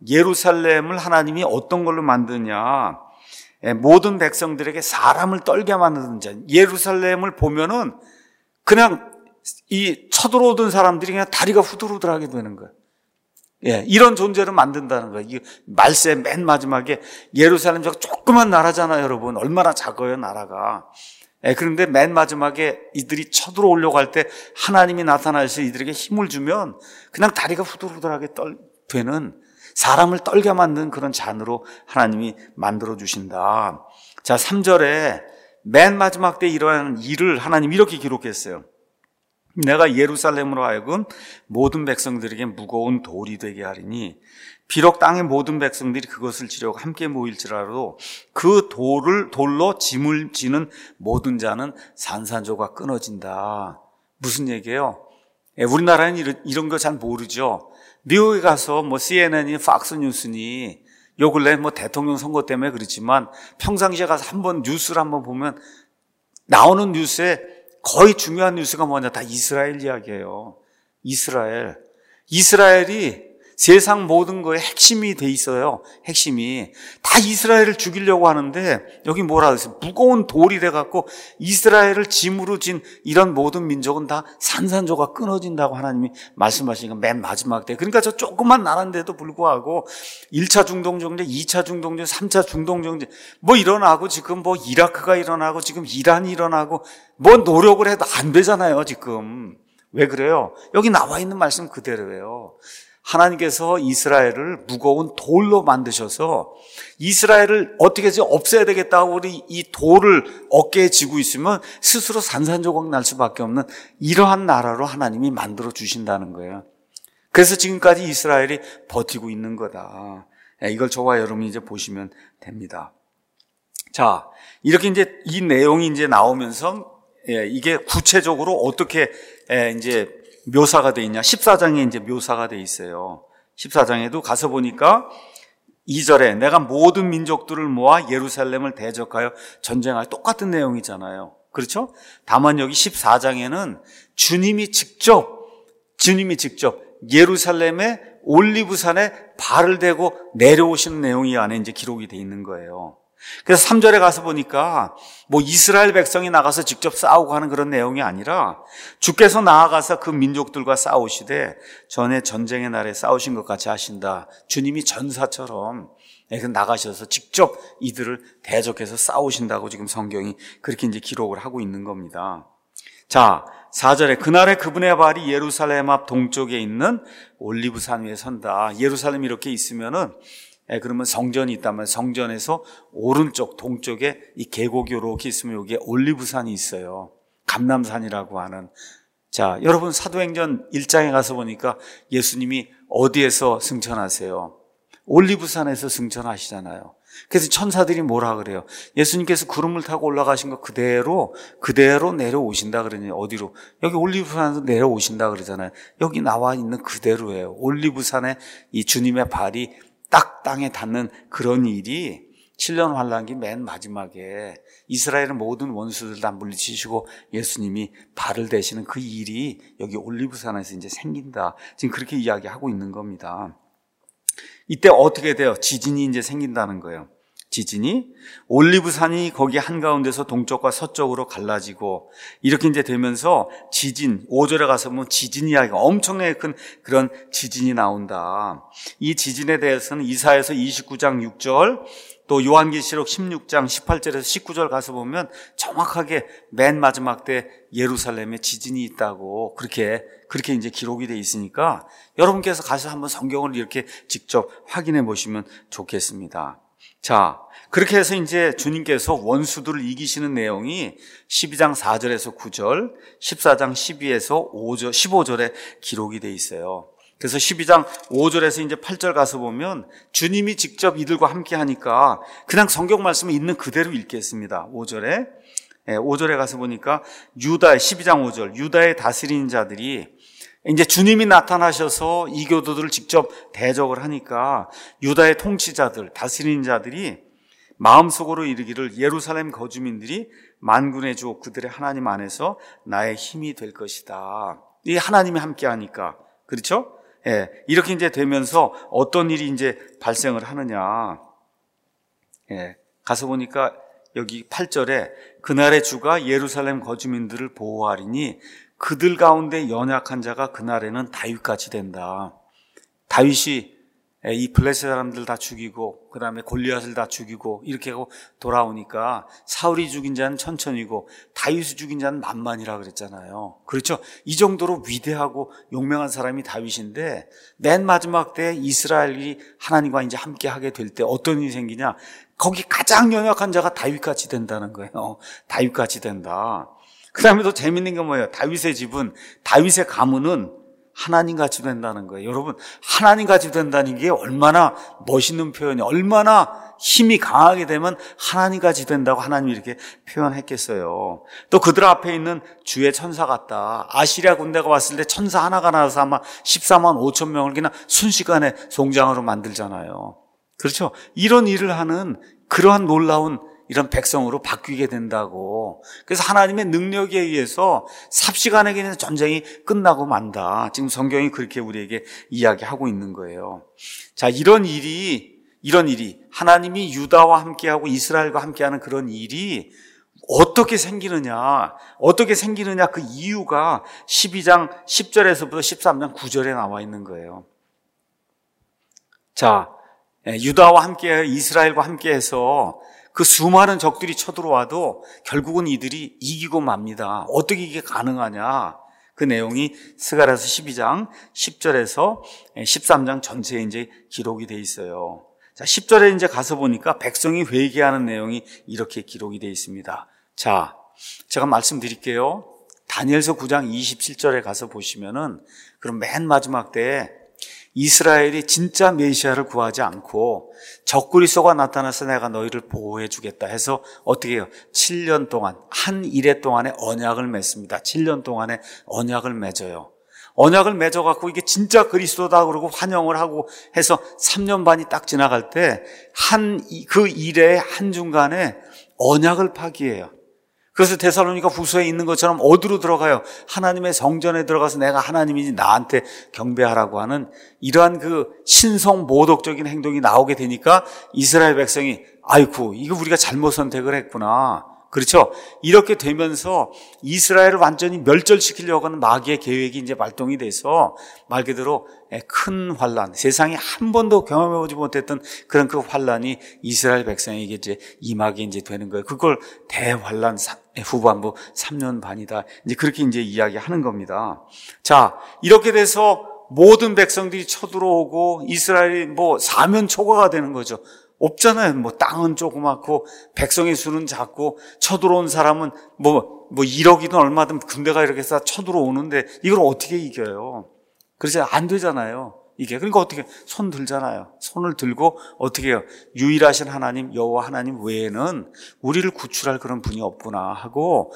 예루살렘을 하나님이 어떤 걸로 만드냐? 모든 백성들에게 사람을 떨게 만드는 자. 예루살렘을 보면은 그냥 이 쳐들어오던 사람들이 그냥 다리가 후들후들하게 되는 거예요. 예, 이런 존재를 만든다는 거예요. 이 말세 맨 마지막에 예루살렘 저 조그만 나라잖아요, 여러분. 얼마나 작아요, 나라가. 예, 그런데 맨 마지막에 이들이 쳐들어오려고 할 때 하나님이 나타나서 이들에게 힘을 주면 그냥 다리가 후들후들하게 떨, 되는 사람을 떨게 만든 그런 잔으로 하나님이 만들어 주신다. 자, 삼 절에 맨 마지막 때 일어나는 일을 하나님이 이렇게 기록했어요. 내가 예루살렘으로 하여금 모든 백성들에게 무거운 돌이 되게 하리니 비록 땅의 모든 백성들이 그것을 지려고 함께 모일지라도 그 돌을 돌로 짐을 지는 모든 자는 산산조각 끊어진다. 무슨 얘기예요? 예, 우리나라는 이런, 이런 거 잘 모르죠. 미국에 가서 뭐 씨엔엔이 팍스뉴스니 요 근래 뭐 대통령 선거 때문에 그렇지만 평상시에 가서 한번 뉴스를 한번 보면 나오는 뉴스에 거의 중요한 뉴스가 뭐냐? 다 이스라엘 이야기예요. 이스라엘. 이스라엘이 세상 모든 거에 핵심이 돼 있어요. 핵심이. 다 이스라엘을 죽이려고 하는데 여기 뭐라 그랬어요? 무거운 돌이 돼갖고 이스라엘을 짐으로 진 이런 모든 민족은 다 산산조각 끊어진다고 하나님이 말씀하시니까 맨 마지막 때. 그러니까 저 조그만 나라인데도 불구하고 일 차 중동정제, 이 차 중동정제, 삼 차 중동정제 뭐 일어나고 지금 뭐 이라크가 일어나고 지금 이란이 일어나고 뭐 노력을 해도 안 되잖아요, 지금. 왜 그래요? 여기 나와 있는 말씀 그대로예요. 하나님께서 이스라엘을 무거운 돌로 만드셔서 이스라엘을 어떻게 해서 없애야 되겠다고 우리 이 돌을 어깨에 지고 있으면 스스로 산산조각 날 수밖에 없는 이러한 나라로 하나님이 만들어 주신다는 거예요. 그래서 지금까지 이스라엘이 버티고 있는 거다. 이걸 저와 여러분이 이제 보시면 됩니다. 자, 이렇게 이제 이 내용이 이제 나오면서 이게 구체적으로 어떻게 이제 묘사가 돼 있냐? 십사 장에 이제 묘사가 돼 있어요. 십사 장에도 가서 보니까 이 절에 내가 모든 민족들을 모아 예루살렘을 대적하여 전쟁할 똑같은 내용이잖아요. 그렇죠? 다만 여기 십사 장에는 주님이 직접 주님이 직접 예루살렘의 올리브산에 발을 대고 내려오시는 내용이 안에 이제 기록이 돼 있는 거예요. 그래서 삼 절에 가서 보니까 뭐 이스라엘 백성이 나가서 직접 싸우고 하는 그런 내용이 아니라 주께서 나아가서 그 민족들과 싸우시되 전에 전쟁의 날에 싸우신 것 같이 하신다. 주님이 전사처럼 나가셔서 직접 이들을 대적해서 싸우신다고 지금 성경이 그렇게 이제 기록을 하고 있는 겁니다. 자, 사 절에 그날에 그분의 발이 예루살렘 앞 동쪽에 있는 올리브산 위에 선다. 예루살렘이 이렇게 있으면은 예, 그러면 성전이 있다면 성전에서 오른쪽 동쪽에 이 계곡이 이렇게 있으면 여기에 올리브산이 있어요. 감람산이라고 하는. 자, 여러분 사도행전 일 장에 가서 보니까 예수님이 어디에서 승천하세요? 올리브산에서 승천하시잖아요. 그래서 천사들이 뭐라 그래요? 예수님께서 구름을 타고 올라가신 거 그대로 그대로 내려오신다 그러니 어디로? 여기 올리브산에서 내려오신다 그러잖아요. 여기 나와 있는 그대로예요. 올리브산에 이 주님의 발이 딱 땅에 닿는 그런 일이 칠 년 환란기 맨 마지막에 이스라엘의 모든 원수들 다 물리치시고 예수님이 발을 대시는 그 일이 여기 올리브산에서 이제 생긴다. 지금 그렇게 이야기하고 있는 겁니다. 이때 어떻게 돼요? 지진이 이제 생긴다는 거예요. 지진이 올리브산이 거기 한가운데서 동쪽과 서쪽으로 갈라지고 이렇게 이제 되면서 지진, 오 절에 가서 보면 지진 이야기가 엄청나게 큰 그런 지진이 나온다. 이 지진에 대해서는 이사야서 이십구 장 육 절, 또 요한계시록 십육 장 십팔 절에서 십구 절 가서 보면 정확하게 맨 마지막 때 예루살렘에 지진이 있다고 그렇게 그렇게 이제 기록이 돼 있으니까 여러분께서 가서 한번 성경을 이렇게 직접 확인해 보시면 좋겠습니다. 자, 그렇게 해서 이제 주님께서 원수들을 이기시는 내용이 십이 장 사 절에서 구 절, 십사 장 십이에서 오 절, 십오 절에 기록이 돼 있어요. 그래서 십이 장 오 절에서 이제 팔 절 가서 보면 주님이 직접 이들과 함께 하니까 그냥 성경 말씀을 있는 그대로 읽겠습니다. 오 절에. 예, 오 절에 가서 보니까 유다의, 십이 장 오 절, 유다의 다스리는 자들이 이제 주님이 나타나셔서 이 교도들을 직접 대적을 하니까 유다의 통치자들, 다스리는 자들이 마음속으로 이르기를 예루살렘 거주민들이 만군의 주 그들의 하나님 안에서 나의 힘이 될 것이다. 이 하나님이 함께 하니까. 그렇죠? 예, 이렇게 이제 되면서 어떤 일이 이제 발생을 하느냐. 예, 가서 보니까 여기 팔 절에 그날의 주가 예루살렘 거주민들을 보호하리니 그들 가운데 연약한 자가 그날에는 다윗같이 된다. 다윗이 이 블레셋 사람들 다 죽이고 그 다음에 골리앗을 다 죽이고 이렇게 하고 돌아오니까 사울이 죽인 자는 천천히고 다윗이 죽인 자는 만만이라 그랬잖아요. 그렇죠? 이 정도로 위대하고 용맹한 사람이 다윗인데 맨 마지막 때 이스라엘이 하나님과 이제 함께 하게 될 때 어떤 일이 생기냐? 거기 가장 연약한 자가 다윗같이 된다는 거예요. 다윗같이 된다. 그 다음에 또 재밌는 게 뭐예요? 다윗의 집은, 다윗의 가문은 하나님같이 된다는 거예요. 여러분, 하나님같이 된다는 게 얼마나 멋있는 표현이, 얼마나 힘이 강하게 되면 하나님같이 된다고 하나님이 이렇게 표현했겠어요. 또 그들 앞에 있는 주의 천사 같다. 아시리아 군대가 왔을 때 천사 하나가 나와서 아마 십사만 오천 명을 그냥 순식간에 송장으로 만들잖아요. 그렇죠? 이런 일을 하는 그러한 놀라운 이런 백성으로 바뀌게 된다고. 그래서 하나님의 능력에 의해서 삽시간에 그냥 전쟁이 끝나고 만다. 지금 성경이 그렇게 우리에게 이야기하고 있는 거예요. 자, 이런 일이, 이런 일이 하나님이 유다와 함께하고 이스라엘과 함께하는 그런 일이 어떻게 생기느냐, 어떻게 생기느냐 그 이유가 십이 장 십 절에서부터 십삼 장 구 절에 나와 있는 거예요. 자, 유다와 함께, 이스라엘과 함께해서 그 수많은 적들이 쳐들어와도 결국은 이들이 이기고 맙니다. 어떻게 이게 가능하냐? 그 내용이 스가랴서 십이 장 십 절에서 십삼 장 전체에 이제 기록이 돼 있어요. 자, 십 절에 이제 가서 보니까 백성이 회개하는 내용이 이렇게 기록이 돼 있습니다. 자, 제가 말씀드릴게요. 다니엘서 구 장 이십칠 절에 가서 보시면은 그럼 맨 마지막 때에 이스라엘이 진짜 메시아를 구하지 않고 적그리스도가 나타나서 내가 너희를 보호해 주겠다 해서 어떻게 해요? 칠 년 동안 한 일해 동안에 언약을 맺습니다. 칠 년 동안에 언약을 맺어요. 언약을 맺어갖고 이게 진짜 그리스도다 그러고 환영을 하고 해서 삼 년 반이 딱 지나갈 때 한 그 일의 한중간에 언약을 파기해요. 그래서 데살로니가 후서에 있는 것처럼 어디로 들어가요? 하나님의 성전에 들어가서 내가 하나님이지 나한테 경배하라고 하는 이러한 그 신성 모독적인 행동이 나오게 되니까 이스라엘 백성이 아이고 이거 우리가 잘못 선택을 했구나. 그렇죠? 이렇게 되면서 이스라엘을 완전히 멸절시키려고 하는 마귀의 계획이 이제 발동이 돼서 말 그대로 큰 환란, 세상에 한 번도 경험해보지 못했던 그런 그 환란이 이스라엘 백성에게 이제 임하게 이제 되는 거예요. 그걸 대환란 후반부 삼 년 반이다. 이제 그렇게 이제 이야기하는 겁니다. 자, 이렇게 돼서 모든 백성들이 쳐들어오고 이스라엘이 뭐 사면초가가 되는 거죠. 없잖아요. 뭐 땅은 조그맣고 백성의 수는 작고 쳐들어온 사람은 뭐, 뭐 일억이든 얼마든 군대가 이렇게 해서 쳐들어오는데 이걸 어떻게 이겨요? 그래서 안 되잖아요. 이게. 그러니까 어떻게 손 들잖아요. 손을 들고 어떻게 해요? 유일하신 하나님 여호와 하나님 외에는 우리를 구출할 그런 분이 없구나 하고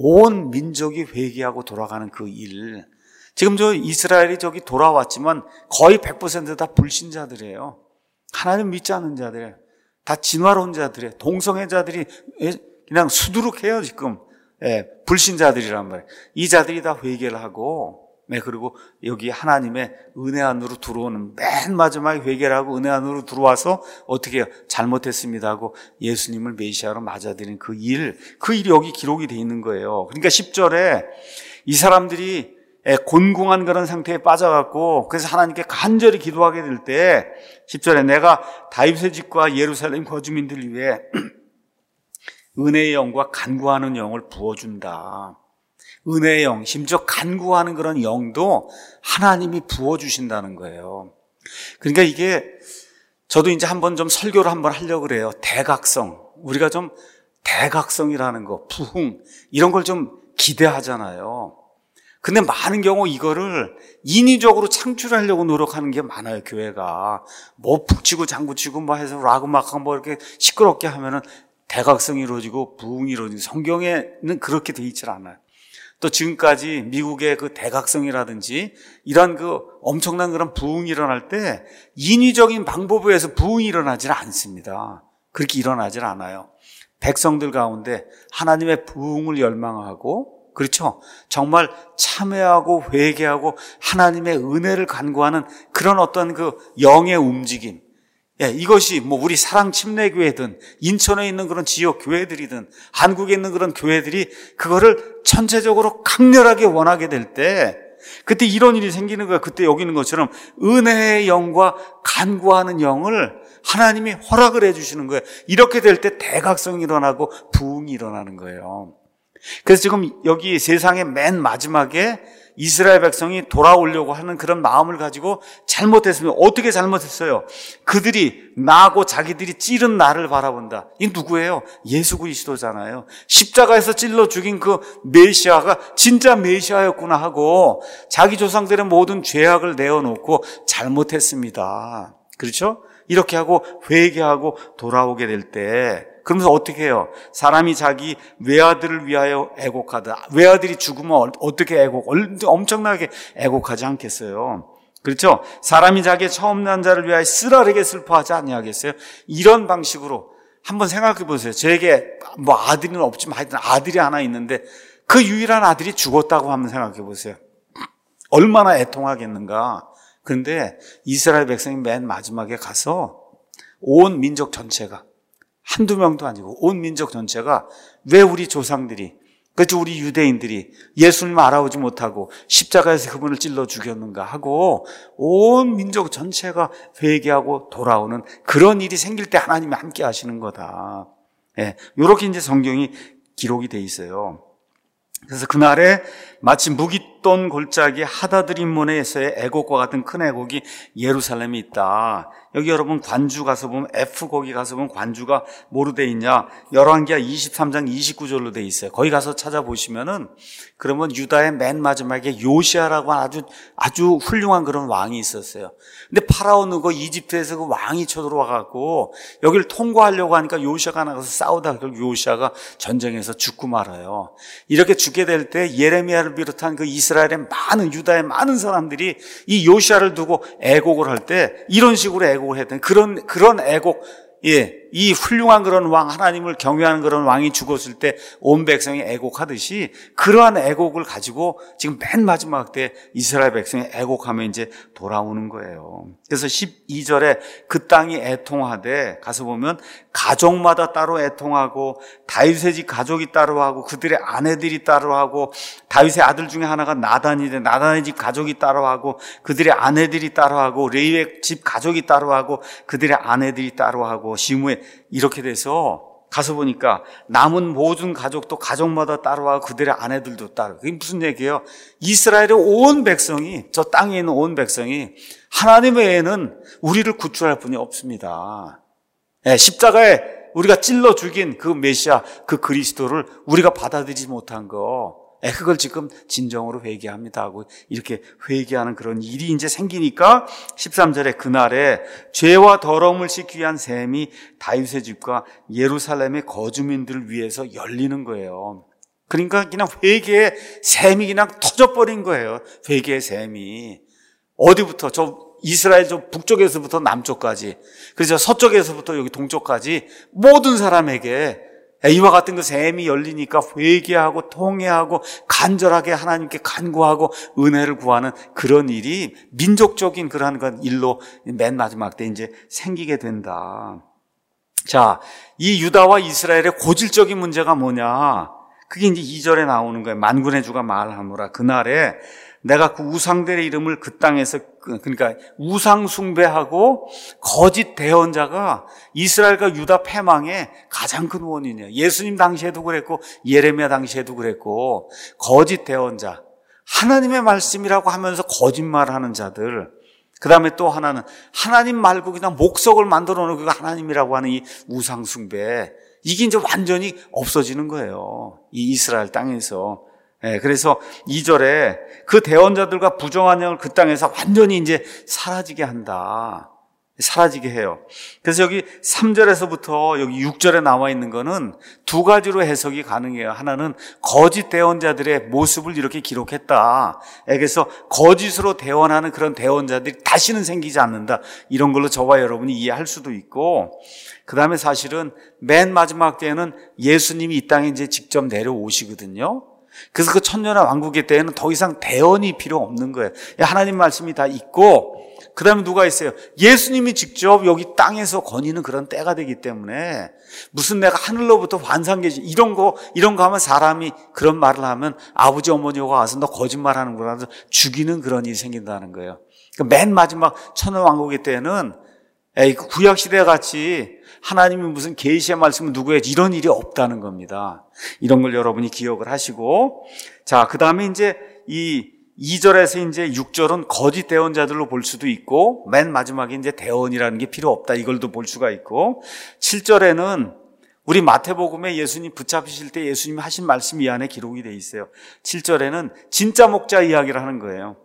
온 민족이 회개하고 돌아가는 그 일. 지금 저 이스라엘이 저기 돌아왔지만 거의 백 퍼센트 다 불신자들이에요. 하나님 믿지 않는 자들, 다 진화론 자들이에요. 동성애자들이 그냥 수두룩해요 지금. 예, 불신자들이란 말이에요. 이 자들이 다 회개를 하고, 네, 그리고 여기 하나님의 은혜 안으로 들어오는 맨 마지막에 회개를 하고 은혜 안으로 들어와서 어떻게 해요? 잘못했습니다 하고 예수님을 메시아로 맞아들인 그 일, 그 일이 여기 기록이 돼 있는 거예요. 그러니까 십 절에 이 사람들이 곤궁한 그런 상태에 빠져갖고 그래서 하나님께 간절히 기도하게 될 때 십 절에 내가 다윗의 집과 예루살렘 거주민들 위해 은혜의 영과 간구하는 영을 부어준다. 은혜의 영, 심지어 간구하는 그런 영도 하나님이 부어주신다는 거예요. 그러니까 이게 저도 이제 한번 좀 설교를 한번 하려고 그래요. 대각성. 우리가 좀 대각성이라는 거, 부흥, 이런 걸 좀 기대하잖아요. 근데 많은 경우 이거를 인위적으로 창출하려고 노력하는 게 많아요, 교회가. 뭐 북치고 장구치고 뭐 해서 라고 막 뭐 이렇게 시끄럽게 하면은 대각성이 이루어지고 부흥이 이루어지고 성경에는 그렇게 돼 있질 않아요. 또 지금까지 미국의 그 대각성이라든지 이런 그 엄청난 그런 부흥이 일어날 때 인위적인 방법에 의해서 부흥이 일어나질 않습니다. 그렇게 일어나질 않아요. 백성들 가운데 하나님의 부흥을 열망하고, 그렇죠? 정말 참회하고 회개하고 하나님의 은혜를 간구하는 그런 어떤 그 영의 움직임. 예, 이것이 뭐 우리 사랑 침례교회든 인천에 있는 그런 지역 교회들이든 한국에 있는 그런 교회들이 그거를 전체적으로 강렬하게 원하게 될 때 그때 이런 일이 생기는 거야. 그때 여기 있는 것처럼 은혜의 영과 간구하는 영을 하나님이 허락을 해주시는 거예요. 이렇게 될 때 대각성이 일어나고 부흥이 일어나는 거예요. 그래서 지금 여기 세상의 맨 마지막에 이스라엘 백성이 돌아오려고 하는 그런 마음을 가지고 잘못했습니다. 어떻게 잘못했어요? 그들이 나고 자기들이 찌른 나를 바라본다. 이 누구예요? 예수 그리스도잖아요. 십자가에서 찔러 죽인 그 메시아가 진짜 메시아였구나 하고 자기 조상들의 모든 죄악을 내어놓고 잘못했습니다. 그렇죠? 이렇게 하고 회개하고 돌아오게 될 때 그러면서 어떻게 해요? 사람이 자기 외아들을 위하여 애곡하다. 외아들이 죽으면 어떻게 애곡, 엄청나게 애곡하지 않겠어요? 그렇죠? 사람이 자기의 처음 난 자를 위하여 쓰라리게 슬퍼하지 아니하겠어요? 이런 방식으로 한번 생각해 보세요. 저에게 뭐 아들은 없지만 하여튼 아들이 하나 있는데 그 유일한 아들이 죽었다고 한번 생각해 보세요. 얼마나 애통하겠는가. 그런데 이스라엘 백성이 맨 마지막에 가서 온 민족 전체가 한두 명도 아니고 온 민족 전체가 왜 우리 조상들이, 그렇죠, 우리 유대인들이 예수님을 알아오지 못하고 십자가에서 그분을 찔러 죽였는가 하고 온 민족 전체가 회개하고 돌아오는 그런 일이 생길 때 하나님이 함께 하시는 거다. 예, 이렇게 이제 성경이 기록이 돼 있어요. 그래서 그날에 마치 무깃돈 골짜기 하다드림몬에서의 애곡과 같은 큰 애곡이 예루살렘에 있다. 여기 여러분 관주 가서 보면 F 거기 가서 보면 관주가 뭐로 돼 있냐? 열왕기하 이십삼 장 이십구 절로 돼 있어요. 거기 가서 찾아보시면은 그러면 유다의 맨 마지막에 요시아라고 아주 아주 훌륭한 그런 왕이 있었어요. 근데 파라오 누고 이집트에서 그 왕이 쳐들어와 갖고 여기를 통과하려고 하니까 요시아가 나가서 싸우다가 결국 요시아가 전쟁에서 죽고 말아요. 이렇게 죽게 될 때 예레미야를 비롯한 그 이스라엘의 많은 유다의 많은 사람들이 이 요시아를 두고 애곡을 할 때 이런 식으로 애곡을 했던 그런 그런 애곡, 예, 이 훌륭한 그런 왕, 하나님을 경외하는 그런 왕이 죽었을 때 온 백성이 애곡하듯이 그러한 애곡을 가지고 지금 맨 마지막 때 이스라엘 백성이 애곡하며 이제 돌아오는 거예요. 그래서 십이 절에 그 땅이 애통하되 가서 보면 가족마다 따로 애통하고 다윗의 집 가족이 따로 하고 그들의 아내들이 따로 하고 다윗의 아들 중에 하나가 나단인데 나단의 집 가족이 따로 하고 그들의 아내들이 따로 하고 레위의 집 가족이 따로 하고 그들의 아내들이 따로 하고 시므에 이렇게 돼서 가서 보니까 남은 모든 가족도 가족마다 따로하고 그들의 아내들도 따로. 그게 무슨 얘기예요? 이스라엘의 온 백성이, 저 땅에 있는 온 백성이 하나님 외에는 우리를 구출할 분이 없습니다. 네, 십자가에 우리가 찔러 죽인 그 메시아, 그 그리스도를 우리가 받아들이지 못한 거, 그걸 지금 진정으로 회개합니다 하고 이렇게 회개하는 그런 일이 이제 생기니까 십삼 절에 그날에 죄와 더러움을 씻기 위한 샘이 다윗의 집과 예루살렘의 거주민들을 위해서 열리는 거예요. 그러니까 그냥 회개의 샘이 그냥 터져버린 거예요. 회개의 샘이. 어디부터? 저 이스라엘 저 북쪽에서부터 남쪽까지, 그래서 서쪽에서부터 여기 동쪽까지 모든 사람에게 이와 같은 그 샘이 열리니까 회개하고 통회하고 간절하게 하나님께 간구하고 은혜를 구하는 그런 일이 민족적인 그러한 일로 맨 마지막 때 이제 생기게 된다. 자, 이 유다와 이스라엘의 고질적인 문제가 뭐냐? 그게 이제 이 절에 나오는 거예요. 만군의 주가 말하노라. 그날에 내가 그 우상들의 이름을 그 땅에서, 그러니까 우상 숭배하고 거짓 대언자가 이스라엘과 유다 패망의 가장 큰 원인이에요. 예수님 당시에도 그랬고 예레미야 당시에도 그랬고, 거짓 대언자, 하나님의 말씀이라고 하면서 거짓말하는 자들. 그 다음에 또 하나는 하나님 말고 그냥 목석을 만들어 놓은 그 하나님이라고 하는 이 우상 숭배, 이게 이제 완전히 없어지는 거예요, 이 이스라엘 땅에서. 예, 그래서 이 절에 그 대언자들과 부정한 영을 그 땅에서 완전히 이제 사라지게 한다. 사라지게 해요. 그래서 여기 삼 절에서부터 여기 육 절에 나와 있는 거는 두 가지로 해석이 가능해요. 하나는 거짓 대언자들의 모습을 이렇게 기록했다. 그래서 거짓으로 대언하는 그런 대언자들이 다시는 생기지 않는다. 이런 걸로 저와 여러분이 이해할 수도 있고, 그 다음에 사실은 맨 마지막 때에는 예수님이 이 땅에 이제 직접 내려오시거든요. 그래서 그 천년의 왕국의 때에는 더 이상 대언이 필요 없는 거예요. 하나님 말씀이 다 있고, 그 다음에 누가 있어요? 예수님이 직접 여기 땅에서 거니는 그런 때가 되기 때문에, 무슨 내가 하늘로부터 환상 계시 이런 거 이런 거 하면 사람이 그런 말을 하면 아버지 어머니가 와서 너 거짓말하는구나 해서 죽이는 그런 일이 생긴다는 거예요. 그러니까 맨 마지막 천년 왕국의 때는 에이, 구약 시대 같이 하나님이 무슨 계시의 말씀을 누구에 이런 일이 없다는 겁니다. 이런 걸 여러분이 기억을 하시고, 자, 그 다음에 이제 이 이 절에서 이제 육 절은 거짓 대언자들로 볼 수도 있고, 맨 마지막에 이제 대언이라는 게 필요 없다, 이걸도 볼 수가 있고, 칠 절에는 우리 마태복음에 예수님 붙잡히실 때 예수님이 하신 말씀이 이 안에 기록이 돼 있어요. 칠 절에는 진짜 목자 이야기를 하는 거예요.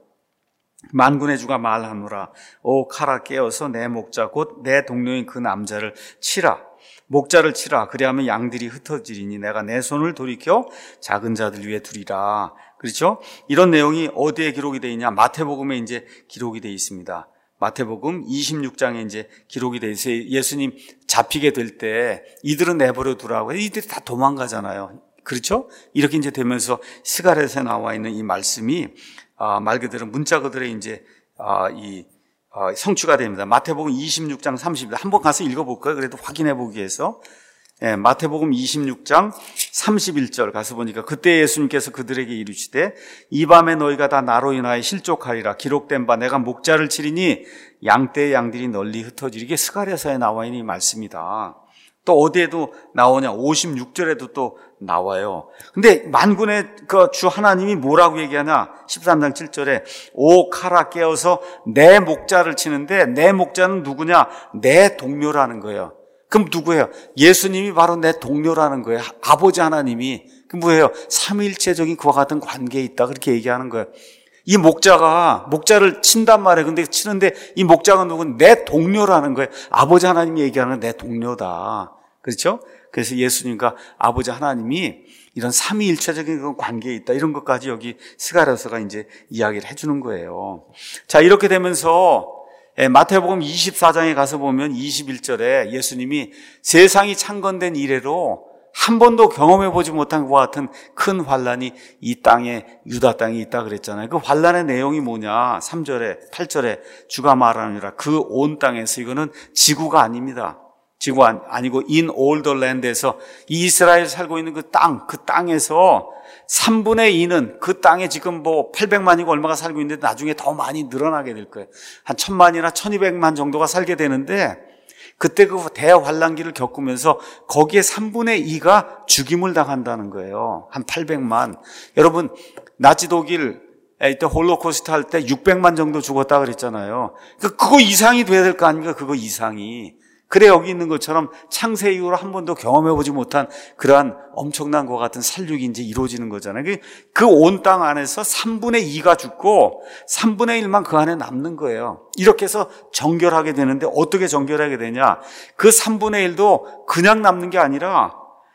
만군의 주가 말하노라. 오 칼아 깨어서 내 목자 곧 내 동료인 그 남자를 치라. 목자를 치라. 그리하면 양들이 흩어지리니 내가 내 손을 돌이켜 작은 자들 위에 두리라. 그렇죠? 이런 내용이 어디에 기록이 되어 있냐? 마태복음에 이제 기록이 되어 있습니다. 마태복음 이십육 장에 이제 기록이 되어 있어요. 예수님 잡히게 될 때 이들은 내버려 두라고. 이들이 다 도망가잖아요. 그렇죠? 이렇게 이제 되면서 스가랴서에 나와 있는 이 말씀이 아, 말 그대로 문자 그대로 이제 아, 이 아, 성취가 됩니다. 마태복음 이십육 장 삼십 절 한번 가서 읽어볼까요? 그래도 확인해 보기 위해서. 예, 마태복음 이십육 장 삼십일 절 가서 보니까 그때 예수님께서 그들에게 이르시되 이 밤에 너희가 다 나로 인하여 실족하리라. 기록된 바 내가 목자를 치리니 양떼의 양들이 널리 흩어지리. 이게 스가랴서에 나와 있는 이 말씀이다. 또 어디에도 나오냐? 오십육 절에도 또 나와요. 근데 만군의 그 주 하나님이 뭐라고 얘기하냐? 십삼 장 칠 절에 오 칼아 깨어서 내 목자를 치는데, 내 목자는 누구냐? 내 동료라는 거예요. 그럼 누구예요? 예수님이 바로 내 동료라는 거예요. 아버지 하나님이. 그 뭐예요? 삼위일체적인 그와 같은 관계에 있다, 그렇게 얘기하는 거예요. 이 목자가 목자를 친단 말이에요. 근데 치는데 이 목자가 누구는 내 동료라는 거예요. 아버지 하나님이 얘기하는 내 동료다. 그렇죠? 그래서 예수님과 아버지 하나님이 이런 삼위일체적인 관계에 있다, 이런 것까지 여기 스가랴서가 이제 이야기를 해주는 거예요. 자, 이렇게 되면서 마태복음 이십사 장에 가서 보면 이십일 절에 예수님이 세상이 창건된 이래로 한 번도 경험해보지 못한 것과 같은 큰 환란이 이 땅에, 유다 땅에 있다 그랬잖아요. 그 환란의 내용이 뭐냐? 삼 절에 팔 절에 주가 말하느니라. 그 온 땅에서, 이거는 지구가 아닙니다. 지구 아니고 in all the land에서 이스라엘 살고 있는 그 땅, 그 땅에서 삼분의 이는 그 땅에 지금 뭐 팔백만이고 얼마가 살고 있는데 나중에 더 많이 늘어나게 될 거예요. 한 천만이나 천이백만 정도가 살게 되는데, 그때 그 대환란기를 겪으면서 거기에 삼분의 이가 죽임을 당한다는 거예요. 한 팔백만. 여러분, 나치 독일 이때 홀로코스트 할 때 육백만 정도 죽었다 그랬잖아요. 그거 이상이 돼야 될 거 아닙니까? 그거 이상이. 그래, 여기 있는 것처럼 창세 이후로 한 번도 경험해보지 못한 그러한 엄청난 것 같은 살육이 이제 이루어지는 거잖아요. 그 온 땅 안에서 삼분의 이가 죽고 삼분의 일만 그 안에 남는 거예요. 이렇게 해서 정결하게 되는데, 어떻게 정결하게 되냐? 그 삼분의 일도 그냥 남는 게 아니라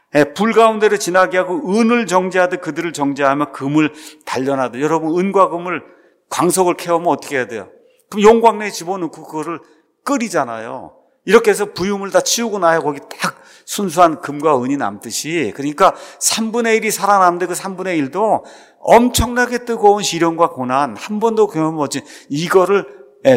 불 가운데를 지나게 하고 은을 정죄하듯 그들을 정죄하며 금을 단련하듯. 여러분, 은과 금을 광석을 캐오면 어떻게 해야 돼요? 그럼 용광로에 집어넣고 그거를 끓이잖아요. 이렇게 해서 부유물 다 치우고 나야 거기 딱 순수한 금과 은이 남듯이, 그러니까 삼분의 일이 살아남는데 그 삼분의 일도 엄청나게 뜨거운 시련과 고난, 한 번도 경험하지, 이거를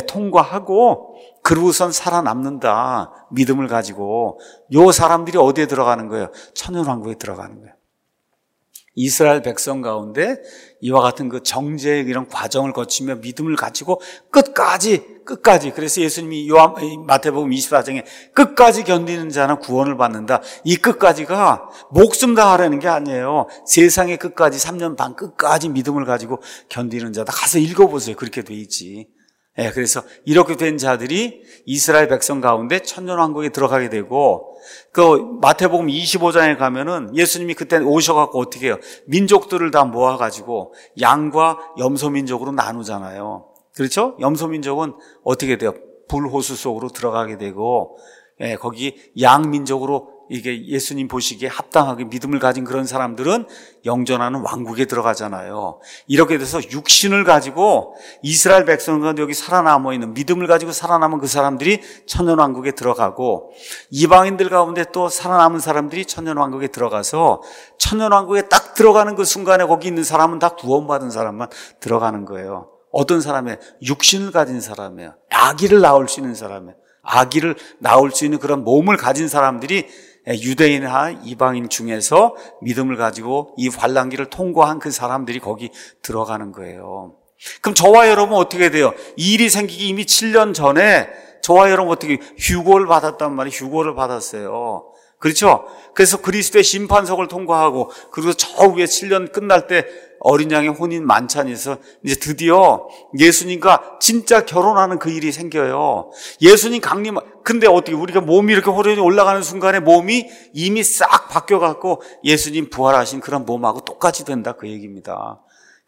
통과하고 그러고선 살아남는다, 믿음을 가지고. 요 사람들이 어디에 들어가는 거예요? 천년왕국에 들어가는 거예요. 이스라엘 백성 가운데 이와 같은 그 정죄의 이런 과정을 거치며 믿음을 가지고 끝까지 끝까지 그래서 예수님이 요한 마태복음 이십사 장에 끝까지 견디는 자는 구원을 받는다. 이 끝까지가 목숨 다하라는 게 아니에요. 세상의 끝까지 삼 년 반 끝까지 믿음을 가지고 견디는 자다. 가서 읽어보세요. 그렇게 돼 있지. 예, 그래서 이렇게 된 자들이 이스라엘 백성 가운데 천년왕국에 들어가게 되고, 그 마태복음 이십오 장에 가면은 예수님이 그때 오셔갖고 어떻게 해요? 민족들을 다 모아가지고 양과 염소민족으로 나누잖아요. 그렇죠? 염소민족은 어떻게 돼요? 불호수 속으로 들어가게 되고, 예, 거기 양민족으로 이게 예수님 보시기에 합당하게 믿음을 가진 그런 사람들은 영전하는 왕국에 들어가잖아요. 이렇게 돼서 육신을 가지고 이스라엘 백성 가운데 여기 살아남아 있는 믿음을 가지고 살아남은 그 사람들이 천년왕국에 들어가고, 이방인들 가운데 또 살아남은 사람들이 천년왕국에 들어가서 천년왕국에 딱 들어가는 그 순간에 거기 있는 사람은 다 구원받은 사람만 들어가는 거예요. 어떤 사람이에요? 육신을 가진 사람이에요. 아기를 낳을 수 있는 사람이에요. 아기를 낳을 수 있는 그런 몸을 가진 사람들이 유대인과 이방인 중에서 믿음을 가지고 이 환난기를 통과한 그 사람들이 거기 들어가는 거예요. 그럼 저와 여러분 어떻게 돼요? 이 일이 생기기 이미 칠 년 전에 저와 여러분 어떻게 휴고를 받았단 말이에요. 휴고를 받았어요. 그렇죠? 그래서 그리스도의 심판석을 통과하고, 그리고 저 위에 칠 년 끝날 때 어린 양의 혼인 만찬에서 이제 드디어 예수님과 진짜 결혼하는 그 일이 생겨요. 예수님 강림, 근데 어떻게 우리가 몸이 이렇게 호련히 올라가는 순간에 몸이 이미 싹 바뀌어갖고 예수님 부활하신 그런 몸하고 똑같이 된다, 그 얘기입니다.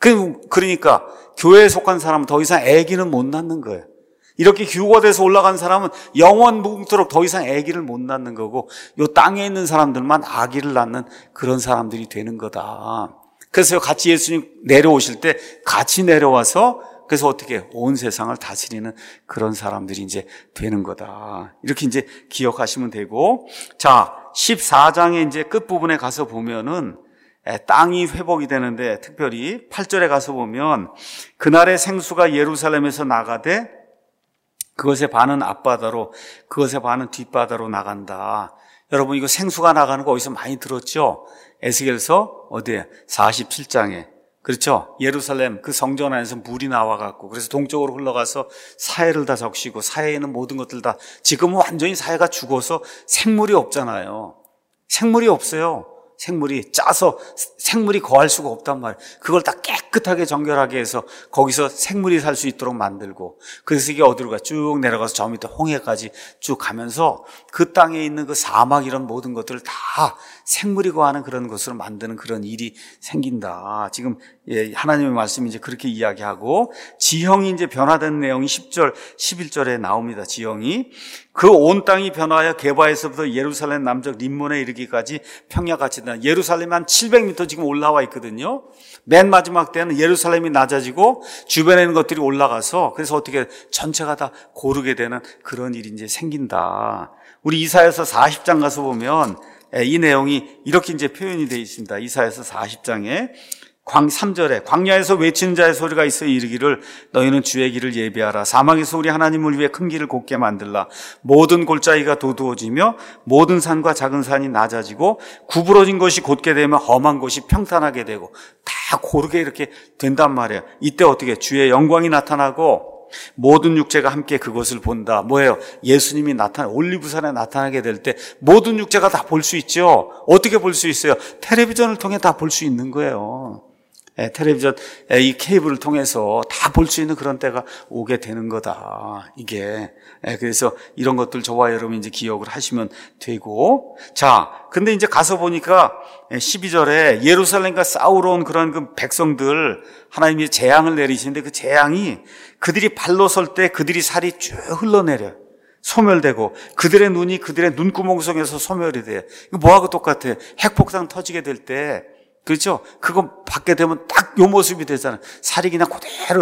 그러니까 교회에 속한 사람은 더 이상 아기는 못 낳는 거예요. 이렇게 휴거돼서 올라간 사람은 영원 묵도록 더 이상 아기를 못 낳는 거고, 요 땅에 있는 사람들만 아기를 낳는 그런 사람들이 되는 거다. 그래서 같이 예수님 내려오실 때 같이 내려와서, 그래서 어떻게 온 세상을 다스리는 그런 사람들이 이제 되는 거다. 이렇게 이제 기억하시면 되고, 자, 십사 장의 이제 끝부분에 가서 보면은 땅이 회복이 되는데, 특별히 팔 절에 가서 보면 그날의 생수가 예루살렘에서 나가되 그것의 반은 앞바다로, 그것의 반은 뒷바다로 나간다. 여러분, 이거 생수가 나가는 거 어디서 많이 들었죠? 에스겔서 어디에? 사십칠 장에. 그렇죠? 예루살렘 그 성전 안에서 물이 나와갖고, 그래서 동쪽으로 흘러가서 사해를 다 적시고, 사해에 있는 모든 것들 다, 지금은 완전히 사해가 죽어서 생물이 없잖아요. 생물이 없어요. 생물이 짜서 생물이 거할 수가 없단 말이에요. 그걸 다 깨끗하게 정결하게 해서 거기서 생물이 살 수 있도록 만들고, 그래서 이게 어디로 가? 쭉 내려가서 저 밑에 홍해까지 쭉 가면서 그 땅에 있는 그 사막 이런 모든 것들을 다 생물이 거하는 그런 것으로 만드는 그런 일이 생긴다. 지금 하나님의 말씀이 이제 그렇게 이야기하고, 지형이 이제 변화된 내용이 십 절, 십일 절에 나옵니다. 지형이 그 온 땅이 변화하여 게바에서부터 예루살렘 남쪽 림몬에 이르기까지 평야같이 된다. 예루살렘이 한 칠백 미터 지금 올라와 있거든요. 맨 마지막 때는 예루살렘이 낮아지고 주변에 있는 것들이 올라가서, 그래서 어떻게 전체가 다 고르게 되는 그런 일이 이제 생긴다. 우리 이사야서 사십 장 가서 보면 이 내용이 이렇게 이제 표현이 되어 있습니다. 이사야서 사십 장에 삼 절에 광야에서 외치는 자의 소리가 있어 이르기를 너희는 주의 길을 예비하라. 사막에서 우리 하나님을 위해 큰 길을 곱게 만들라. 모든 골짜기가 도두어지며 모든 산과 작은 산이 낮아지고 구부러진 것이 곧게 되며 험한 곳이 평탄하게 되고, 다 고르게 이렇게 된단 말이에요. 이때 어떻게 주의 영광이 나타나고 모든 육체가 함께 그것을 본다. 뭐예요? 예수님이 나타나, 올리브산에 나타나게 될 때 모든 육체가 다 볼 수 있죠. 어떻게 볼 수 있어요? 텔레비전을 통해 다 볼 수 있는 거예요. 예, 텔레비전, 예, 이 케이블을 통해서 다 볼 수 있는 그런 때가 오게 되는 거다. 이게. 예, 그래서 이런 것들 저와 여러분 이제 기억을 하시면 되고. 자, 근데 이제 가서 보니까 십이 절에 예루살렘과 싸우러 온 그런 그 백성들, 하나님이 재앙을 내리시는데 그 재앙이 그들이 발로 설 때 그들이 살이 쭉 흘러내려요. 소멸되고, 그들의 눈이 그들의 눈구멍 속에서 소멸이 돼요. 이거 뭐하고 똑같아요? 핵폭탄 터지게 될 때, 그렇죠? 그거 받게 되면 딱 요 모습이 되잖아요. 살이 그냥 그대로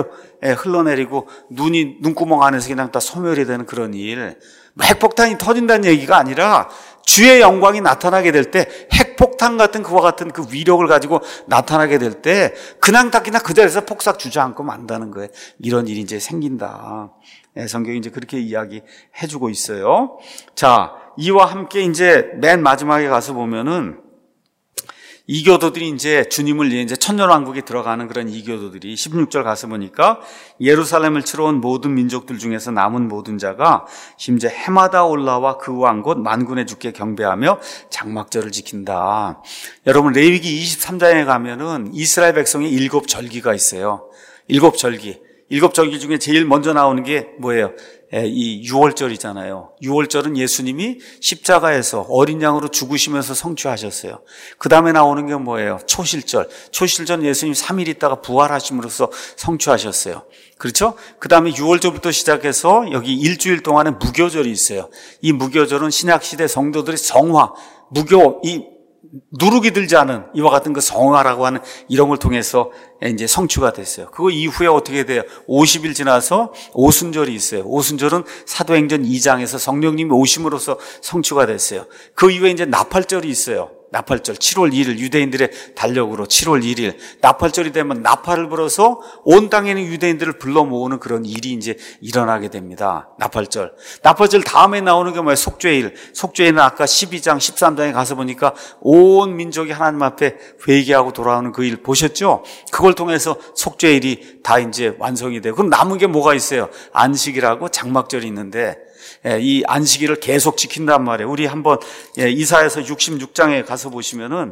흘러내리고 눈이 눈구멍 안에서 그냥 다 소멸이 되는 그런 일. 핵폭탄이 터진다는 얘기가 아니라 주의 영광이 나타나게 될 때, 핵폭탄 같은 그와 같은 그 위력을 가지고 나타나게 될 때 그냥 다 그냥 그 자리에서 폭삭 주저앉고 만다는 거예요. 이런 일이 이제 생긴다. 성경이 이제 그렇게 이야기해주고 있어요. 자, 이와 함께 이제 맨 마지막에 가서 보면은 이교도들이 이제 주님을 이제 천년왕국에 들어가는 그런 이교도들이 십육 절 가서 보니까 예루살렘을 치러 온 모든 민족들 중에서 남은 모든 자가 심지어 해마다 올라와 그 왕 곧 만군의 주께 경배하며 장막절을 지킨다. 여러분 레위기 이십삼 장에 가면은 이스라엘 백성의 일곱 절기가 있어요. 일곱 절기. 일곱 절기 중에 제일 먼저 나오는 게 뭐예요? 이 유월절이잖아요. 유월절은 예수님이 십자가에서 어린 양으로 죽으시면서 성취하셨어요. 그 다음에 나오는 게 뭐예요? 초실절. 초실절은 예수님 삼 일 있다가 부활하심으로써 성취하셨어요. 그렇죠? 그 다음에 유월절부터 시작해서 여기 일주일 동안에 무교절이 있어요. 이 무교절은 신약시대 성도들의 성화, 무교, 이 누룩이 들지 않은 이와 같은 그 성화라고 하는 이런 걸 통해서 이제 성취가 됐어요. 그거 이후에 어떻게 돼요? 오십 일 지나서 오순절이 있어요. 오순절은 사도행전 이 장에서 성령님이 오심으로써 성취가 됐어요. 그 이후에 이제 나팔절이 있어요. 나팔절 칠월 일일 유대인들의 달력으로 칠월 일일 나팔절이 되면 나팔을 불어서 온 땅에 있는 유대인들을 불러 모으는 그런 일이 이제 일어나게 됩니다. 나팔절. 나팔절 다음에 나오는 게 뭐예요? 속죄일. 속죄일은 아까 십이 장, 십삼 장에 가서 보니까 온 민족이 하나님 앞에 회개하고 돌아오는 그 일 보셨죠? 그걸 통해서 속죄일이 다 이제 완성이 되고 그럼 남은 게 뭐가 있어요? 안식이라고 장막절이 있는데 이 안식일을 계속 지킨단 말이에요. 우리 한번 이사야서 육십육 장에 가서 보시면은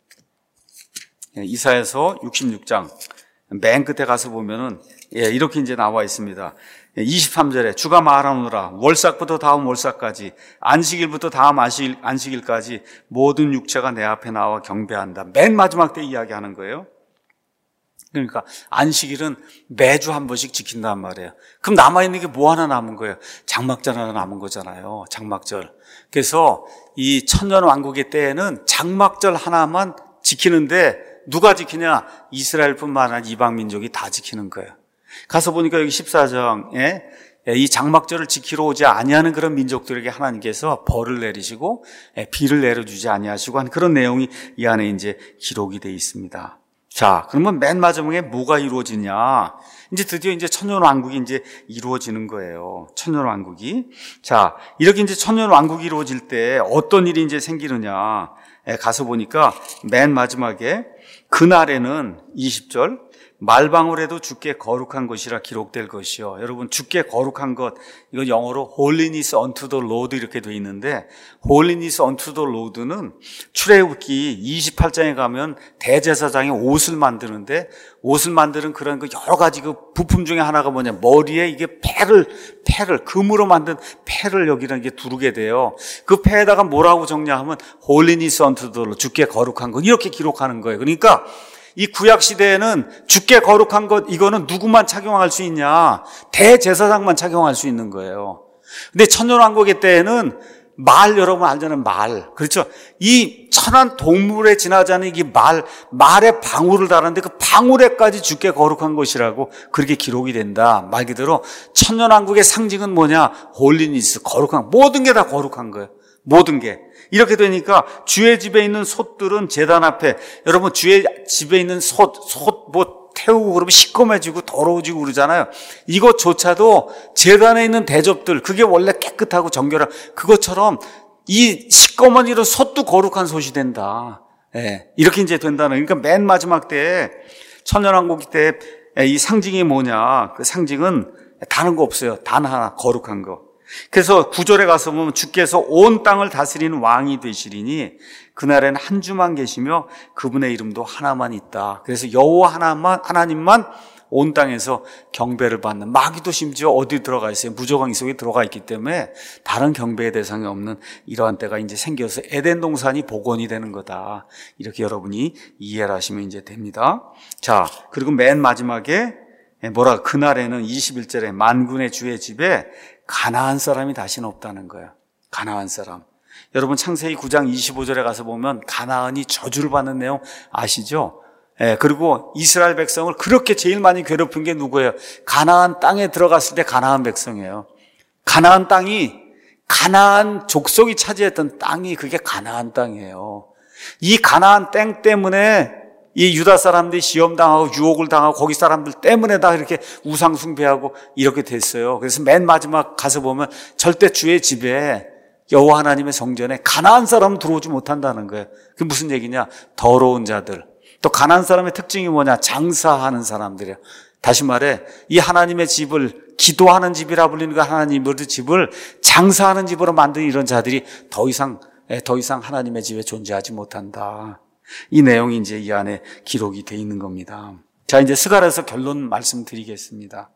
이사야서 육십육 장 맨 끝에 가서 보면은 이렇게 이제 나와 있습니다. 이십삼 절에 주가 말하노라 월삭부터 다음 월삭까지 안식일부터 다음 안식일, 안식일까지 모든 육체가 내 앞에 나와 경배한다. 맨 마지막 때 이야기하는 거예요. 그러니까 안식일은 매주 한 번씩 지킨단 말이에요. 그럼 남아있는 게 뭐 하나 남은 거예요? 장막절 하나 남은 거잖아요. 장막절. 그래서 이 천년왕국의 때에는 장막절 하나만 지키는데 누가 지키냐? 이스라엘뿐만 아니라 이방민족이 다 지키는 거예요. 가서 보니까 여기 십사 장에 이 장막절을 지키러 오지 아니하는 그런 민족들에게 하나님께서 벌을 내리시고 비를 내려주지 아니하시고 한 그런 내용이 이 안에 이제 기록이 되어 있습니다. 자, 그러면 맨 마지막에 뭐가 이루어지냐? 이제 드디어 이제 천년왕국이 이제 이루어지는 거예요. 천년왕국이. 자, 이렇게 이제 천년왕국이 이루어질 때 어떤 일이 이제 생기느냐? 가서 보니까 맨 마지막에 그날에는 이십 절 말방울에도 주께 거룩한 것이라 기록될 것이요. 여러분 주께 거룩한 것 이거 영어로 holiness unto the Lord 이렇게 돼 있는데 holiness unto the Lord는 출애굽기 이십팔 장에 가면 대제사장이 옷을 만드는데 옷을 만드는 그런 그 여러 가지 그 부품 중에 하나가 뭐냐 머리에 이게 패를 패를 금으로 만든 패를 여기는 게 두르게 돼요. 그 패에다가 뭐라고 정리하면 holiness unto the Lord 주께 거룩한 것 이렇게 기록하는 거예요. 그러니까 이 구약 시대에는 주께 거룩한 것 이거는 누구만 착용할 수 있냐? 대제사장만 착용할 수 있는 거예요. 근데 천년왕국의 때에는 말 여러분 알잖아요. 말. 그렇죠? 이 천한 동물에 지나지 않은 이 말, 말에 방울을 달았는데 그 방울에까지 주께 거룩한 것이라고 그렇게 기록이 된다. 말 그대로 천년왕국의 상징은 뭐냐? 홀리니스, 거룩한 모든 게 다 거룩한 거예요. 모든 게. 이렇게 되니까 주의 집에 있는 솥들은 제단 앞에 여러분 주의 집에 있는 솥, 솥 뭐 태우고 그러면 시꺼매지고 더러워지고 그러잖아요. 이것조차도 제단에 있는 대접들 그게 원래 깨끗하고 정결한 그것처럼 이 시꺼먼 이런 솥도 거룩한 솥이 된다. 예, 이렇게 이제 된다는 그러니까 맨 마지막 때에 천년왕국 때 이 상징이 뭐냐? 그 상징은 다른 거 없어요. 단 하나 거룩한 거. 그래서 구절에 가서 보면 주께서 온 땅을 다스리는 왕이 되시리니 그날에는 한 주만 계시며 그분의 이름도 하나만 있다. 그래서 여호와 하나만 하나님만 온 땅에서 경배를 받는 마귀도 심지어 어디 들어가 있어요? 무저강 속에 들어가 있기 때문에 다른 경배의 대상이 없는 이러한 때가 이제 생겨서 에덴 동산이 복원이 되는 거다. 이렇게 여러분이 이해를 하시면 이제 됩니다. 자, 그리고 맨 마지막에 뭐라 그날에는 이십일 절에 만군의 주의 집에 가나안 사람이 다시는 없다는 거예요. 가나안 사람. 여러분 창세기 구 장 이십오 절에 가서 보면 가나안이 저주를 받는 내용 아시죠? 예, 그리고 이스라엘 백성을 그렇게 제일 많이 괴롭힌 게 누구예요? 가나안 땅에 들어갔을 때 가나안 백성이에요. 가나안 땅이 가나안 족속이 차지했던 땅이 그게 가나안 땅이에요. 이 가나안 땅 때문에 이 유다 사람들이 시험당하고 유혹을 당하고 거기 사람들 때문에 다 이렇게 우상 숭배하고 이렇게 됐어요. 그래서 맨 마지막 가서 보면 절대 주의 집에 여호와 하나님의 성전에 가나안 사람은 들어오지 못한다는 거예요. 그게 무슨 얘기냐? 더러운 자들. 또 가나안 사람의 특징이 뭐냐? 장사하는 사람들이에요. 다시 말해 이 하나님의 집을 기도하는 집이라 불리는 그 하나님의 집을 장사하는 집으로 만든 이런 자들이 더 이상 더 이상 하나님의 집에 존재하지 못한다. 이 내용이 이제 이 안에 기록이 돼 있는 겁니다. 자, 이제 스가랴서 결론 말씀드리겠습니다.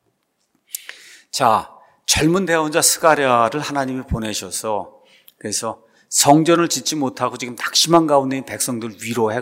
자, 젊은 대언자 스가랴를 하나님이 보내셔서 그래서 성전을 짓지 못하고 지금 낙심한 가운데 있는 백성들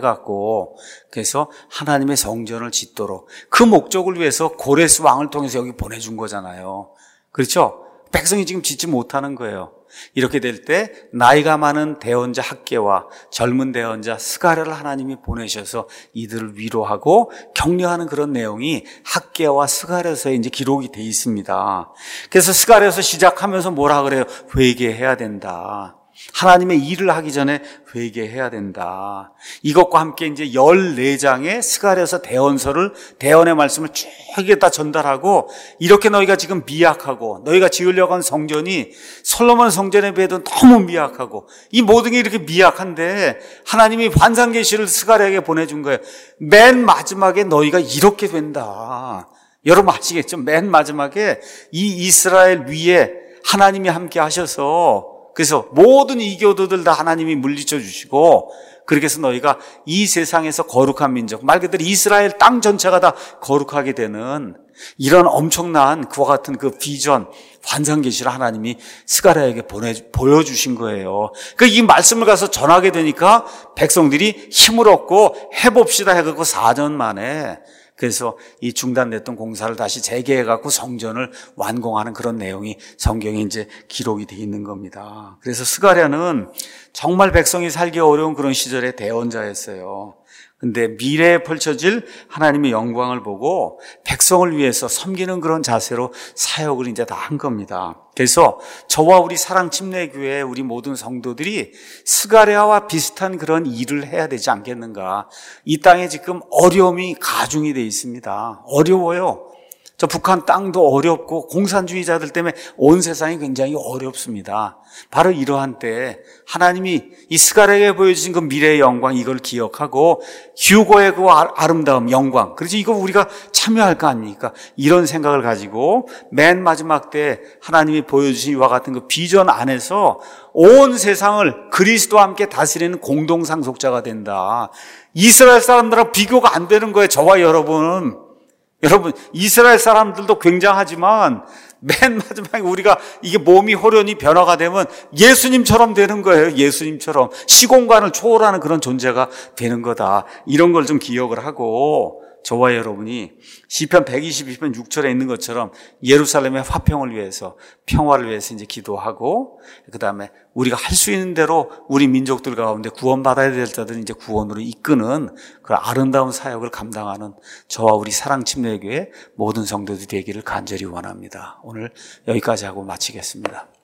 위로해갖고 그래서 하나님의 성전을 짓도록 그 목적을 위해서 고레스 왕을 통해서 여기 보내준 거잖아요. 그렇죠? 백성이 지금 짓지 못하는 거예요. 이렇게 될 때 나이가 많은 대언자 학개와 젊은 대언자 스가랴를 하나님이 보내셔서 이들을 위로하고 격려하는 그런 내용이 학개와 스가랴서에 이제 기록이 돼 있습니다. 그래서 스가랴서 시작하면서 뭐라 그래요? 회개해야 된다. 하나님의 일을 하기 전에 회개해야 된다. 이것과 함께 이제 열네 장의 스가랴서 대언서를, 대언의 말씀을 쭉 다 전달하고 이렇게 너희가 지금 미약하고 너희가 지으려고 한 성전이 솔로몬 성전에 비해도 너무 미약하고 이 모든 게 이렇게 미약한데 하나님이 환상 계시를 스가랴에게 보내준 거예요. 맨 마지막에 너희가 이렇게 된다. 여러분 아시겠죠? 맨 마지막에 이 이스라엘 위에 하나님이 함께 하셔서 그래서 모든 이교도들 다 하나님이 물리쳐 주시고 그렇게 해서 너희가 이 세상에서 거룩한 민족, 말 그대로 이스라엘 땅 전체가 다 거룩하게 되는 이런 엄청난 그와 같은 그 비전, 환상 계시를 하나님이 스가랴에게 보내 보여주신 거예요. 그 이 말씀을 가서 전하게 되니까 백성들이 힘을 얻고 해봅시다 해갖고 사 년 만에 그래서 이 중단됐던 공사를 다시 재개해갖고 성전을 완공하는 그런 내용이 성경에 이제 기록이 되어 있는 겁니다. 그래서 스가랴는 정말 백성이 살기 어려운 그런 시절의 대언자였어요. 근데 미래에 펼쳐질 하나님의 영광을 보고 백성을 위해서 섬기는 그런 자세로 사역을 이제 다 한 겁니다. 그래서 저와 우리 사랑침례교회 우리 모든 성도들이 스가랴와 비슷한 그런 일을 해야 되지 않겠는가. 이 땅에 지금 어려움이 가중이 돼 있습니다. 어려워요. 저 북한 땅도 어렵고 공산주의자들 때문에 온 세상이 굉장히 어렵습니다. 바로 이러한 때 하나님이 이 스가랴에게 보여주신 그 미래의 영광 이걸 기억하고 휴거의 그 아름다움 영광 그래서 이거 우리가 참여할 거 아닙니까? 이런 생각을 가지고 맨 마지막 때 하나님이 보여주신 이와 같은 그 비전 안에서 온 세상을 그리스도와 함께 다스리는 공동상속자가 된다. 이스라엘 사람들하고 비교가 안 되는 거예요. 저와 여러분은. 여러분 이스라엘 사람들도 굉장하지만 맨 마지막에 우리가 이게 몸이 호련히 변화가 되면 예수님처럼 되는 거예요. 예수님처럼 시공간을 초월하는 그런 존재가 되는 거다. 이런 걸 좀 기억을 하고 저와 여러분이 시편 백이십이 편 육 절에 있는 것처럼 예루살렘의 화평을 위해서 평화를 위해서 이제 기도하고 그다음에 우리가 할 수 있는 대로 우리 민족들 가운데 구원받아야 될 자들은 이제 구원으로 이끄는 그런 아름다운 사역을 감당하는 저와 우리 사랑침례교회 모든 성도들이 되기를 간절히 원합니다. 오늘 여기까지 하고 마치겠습니다.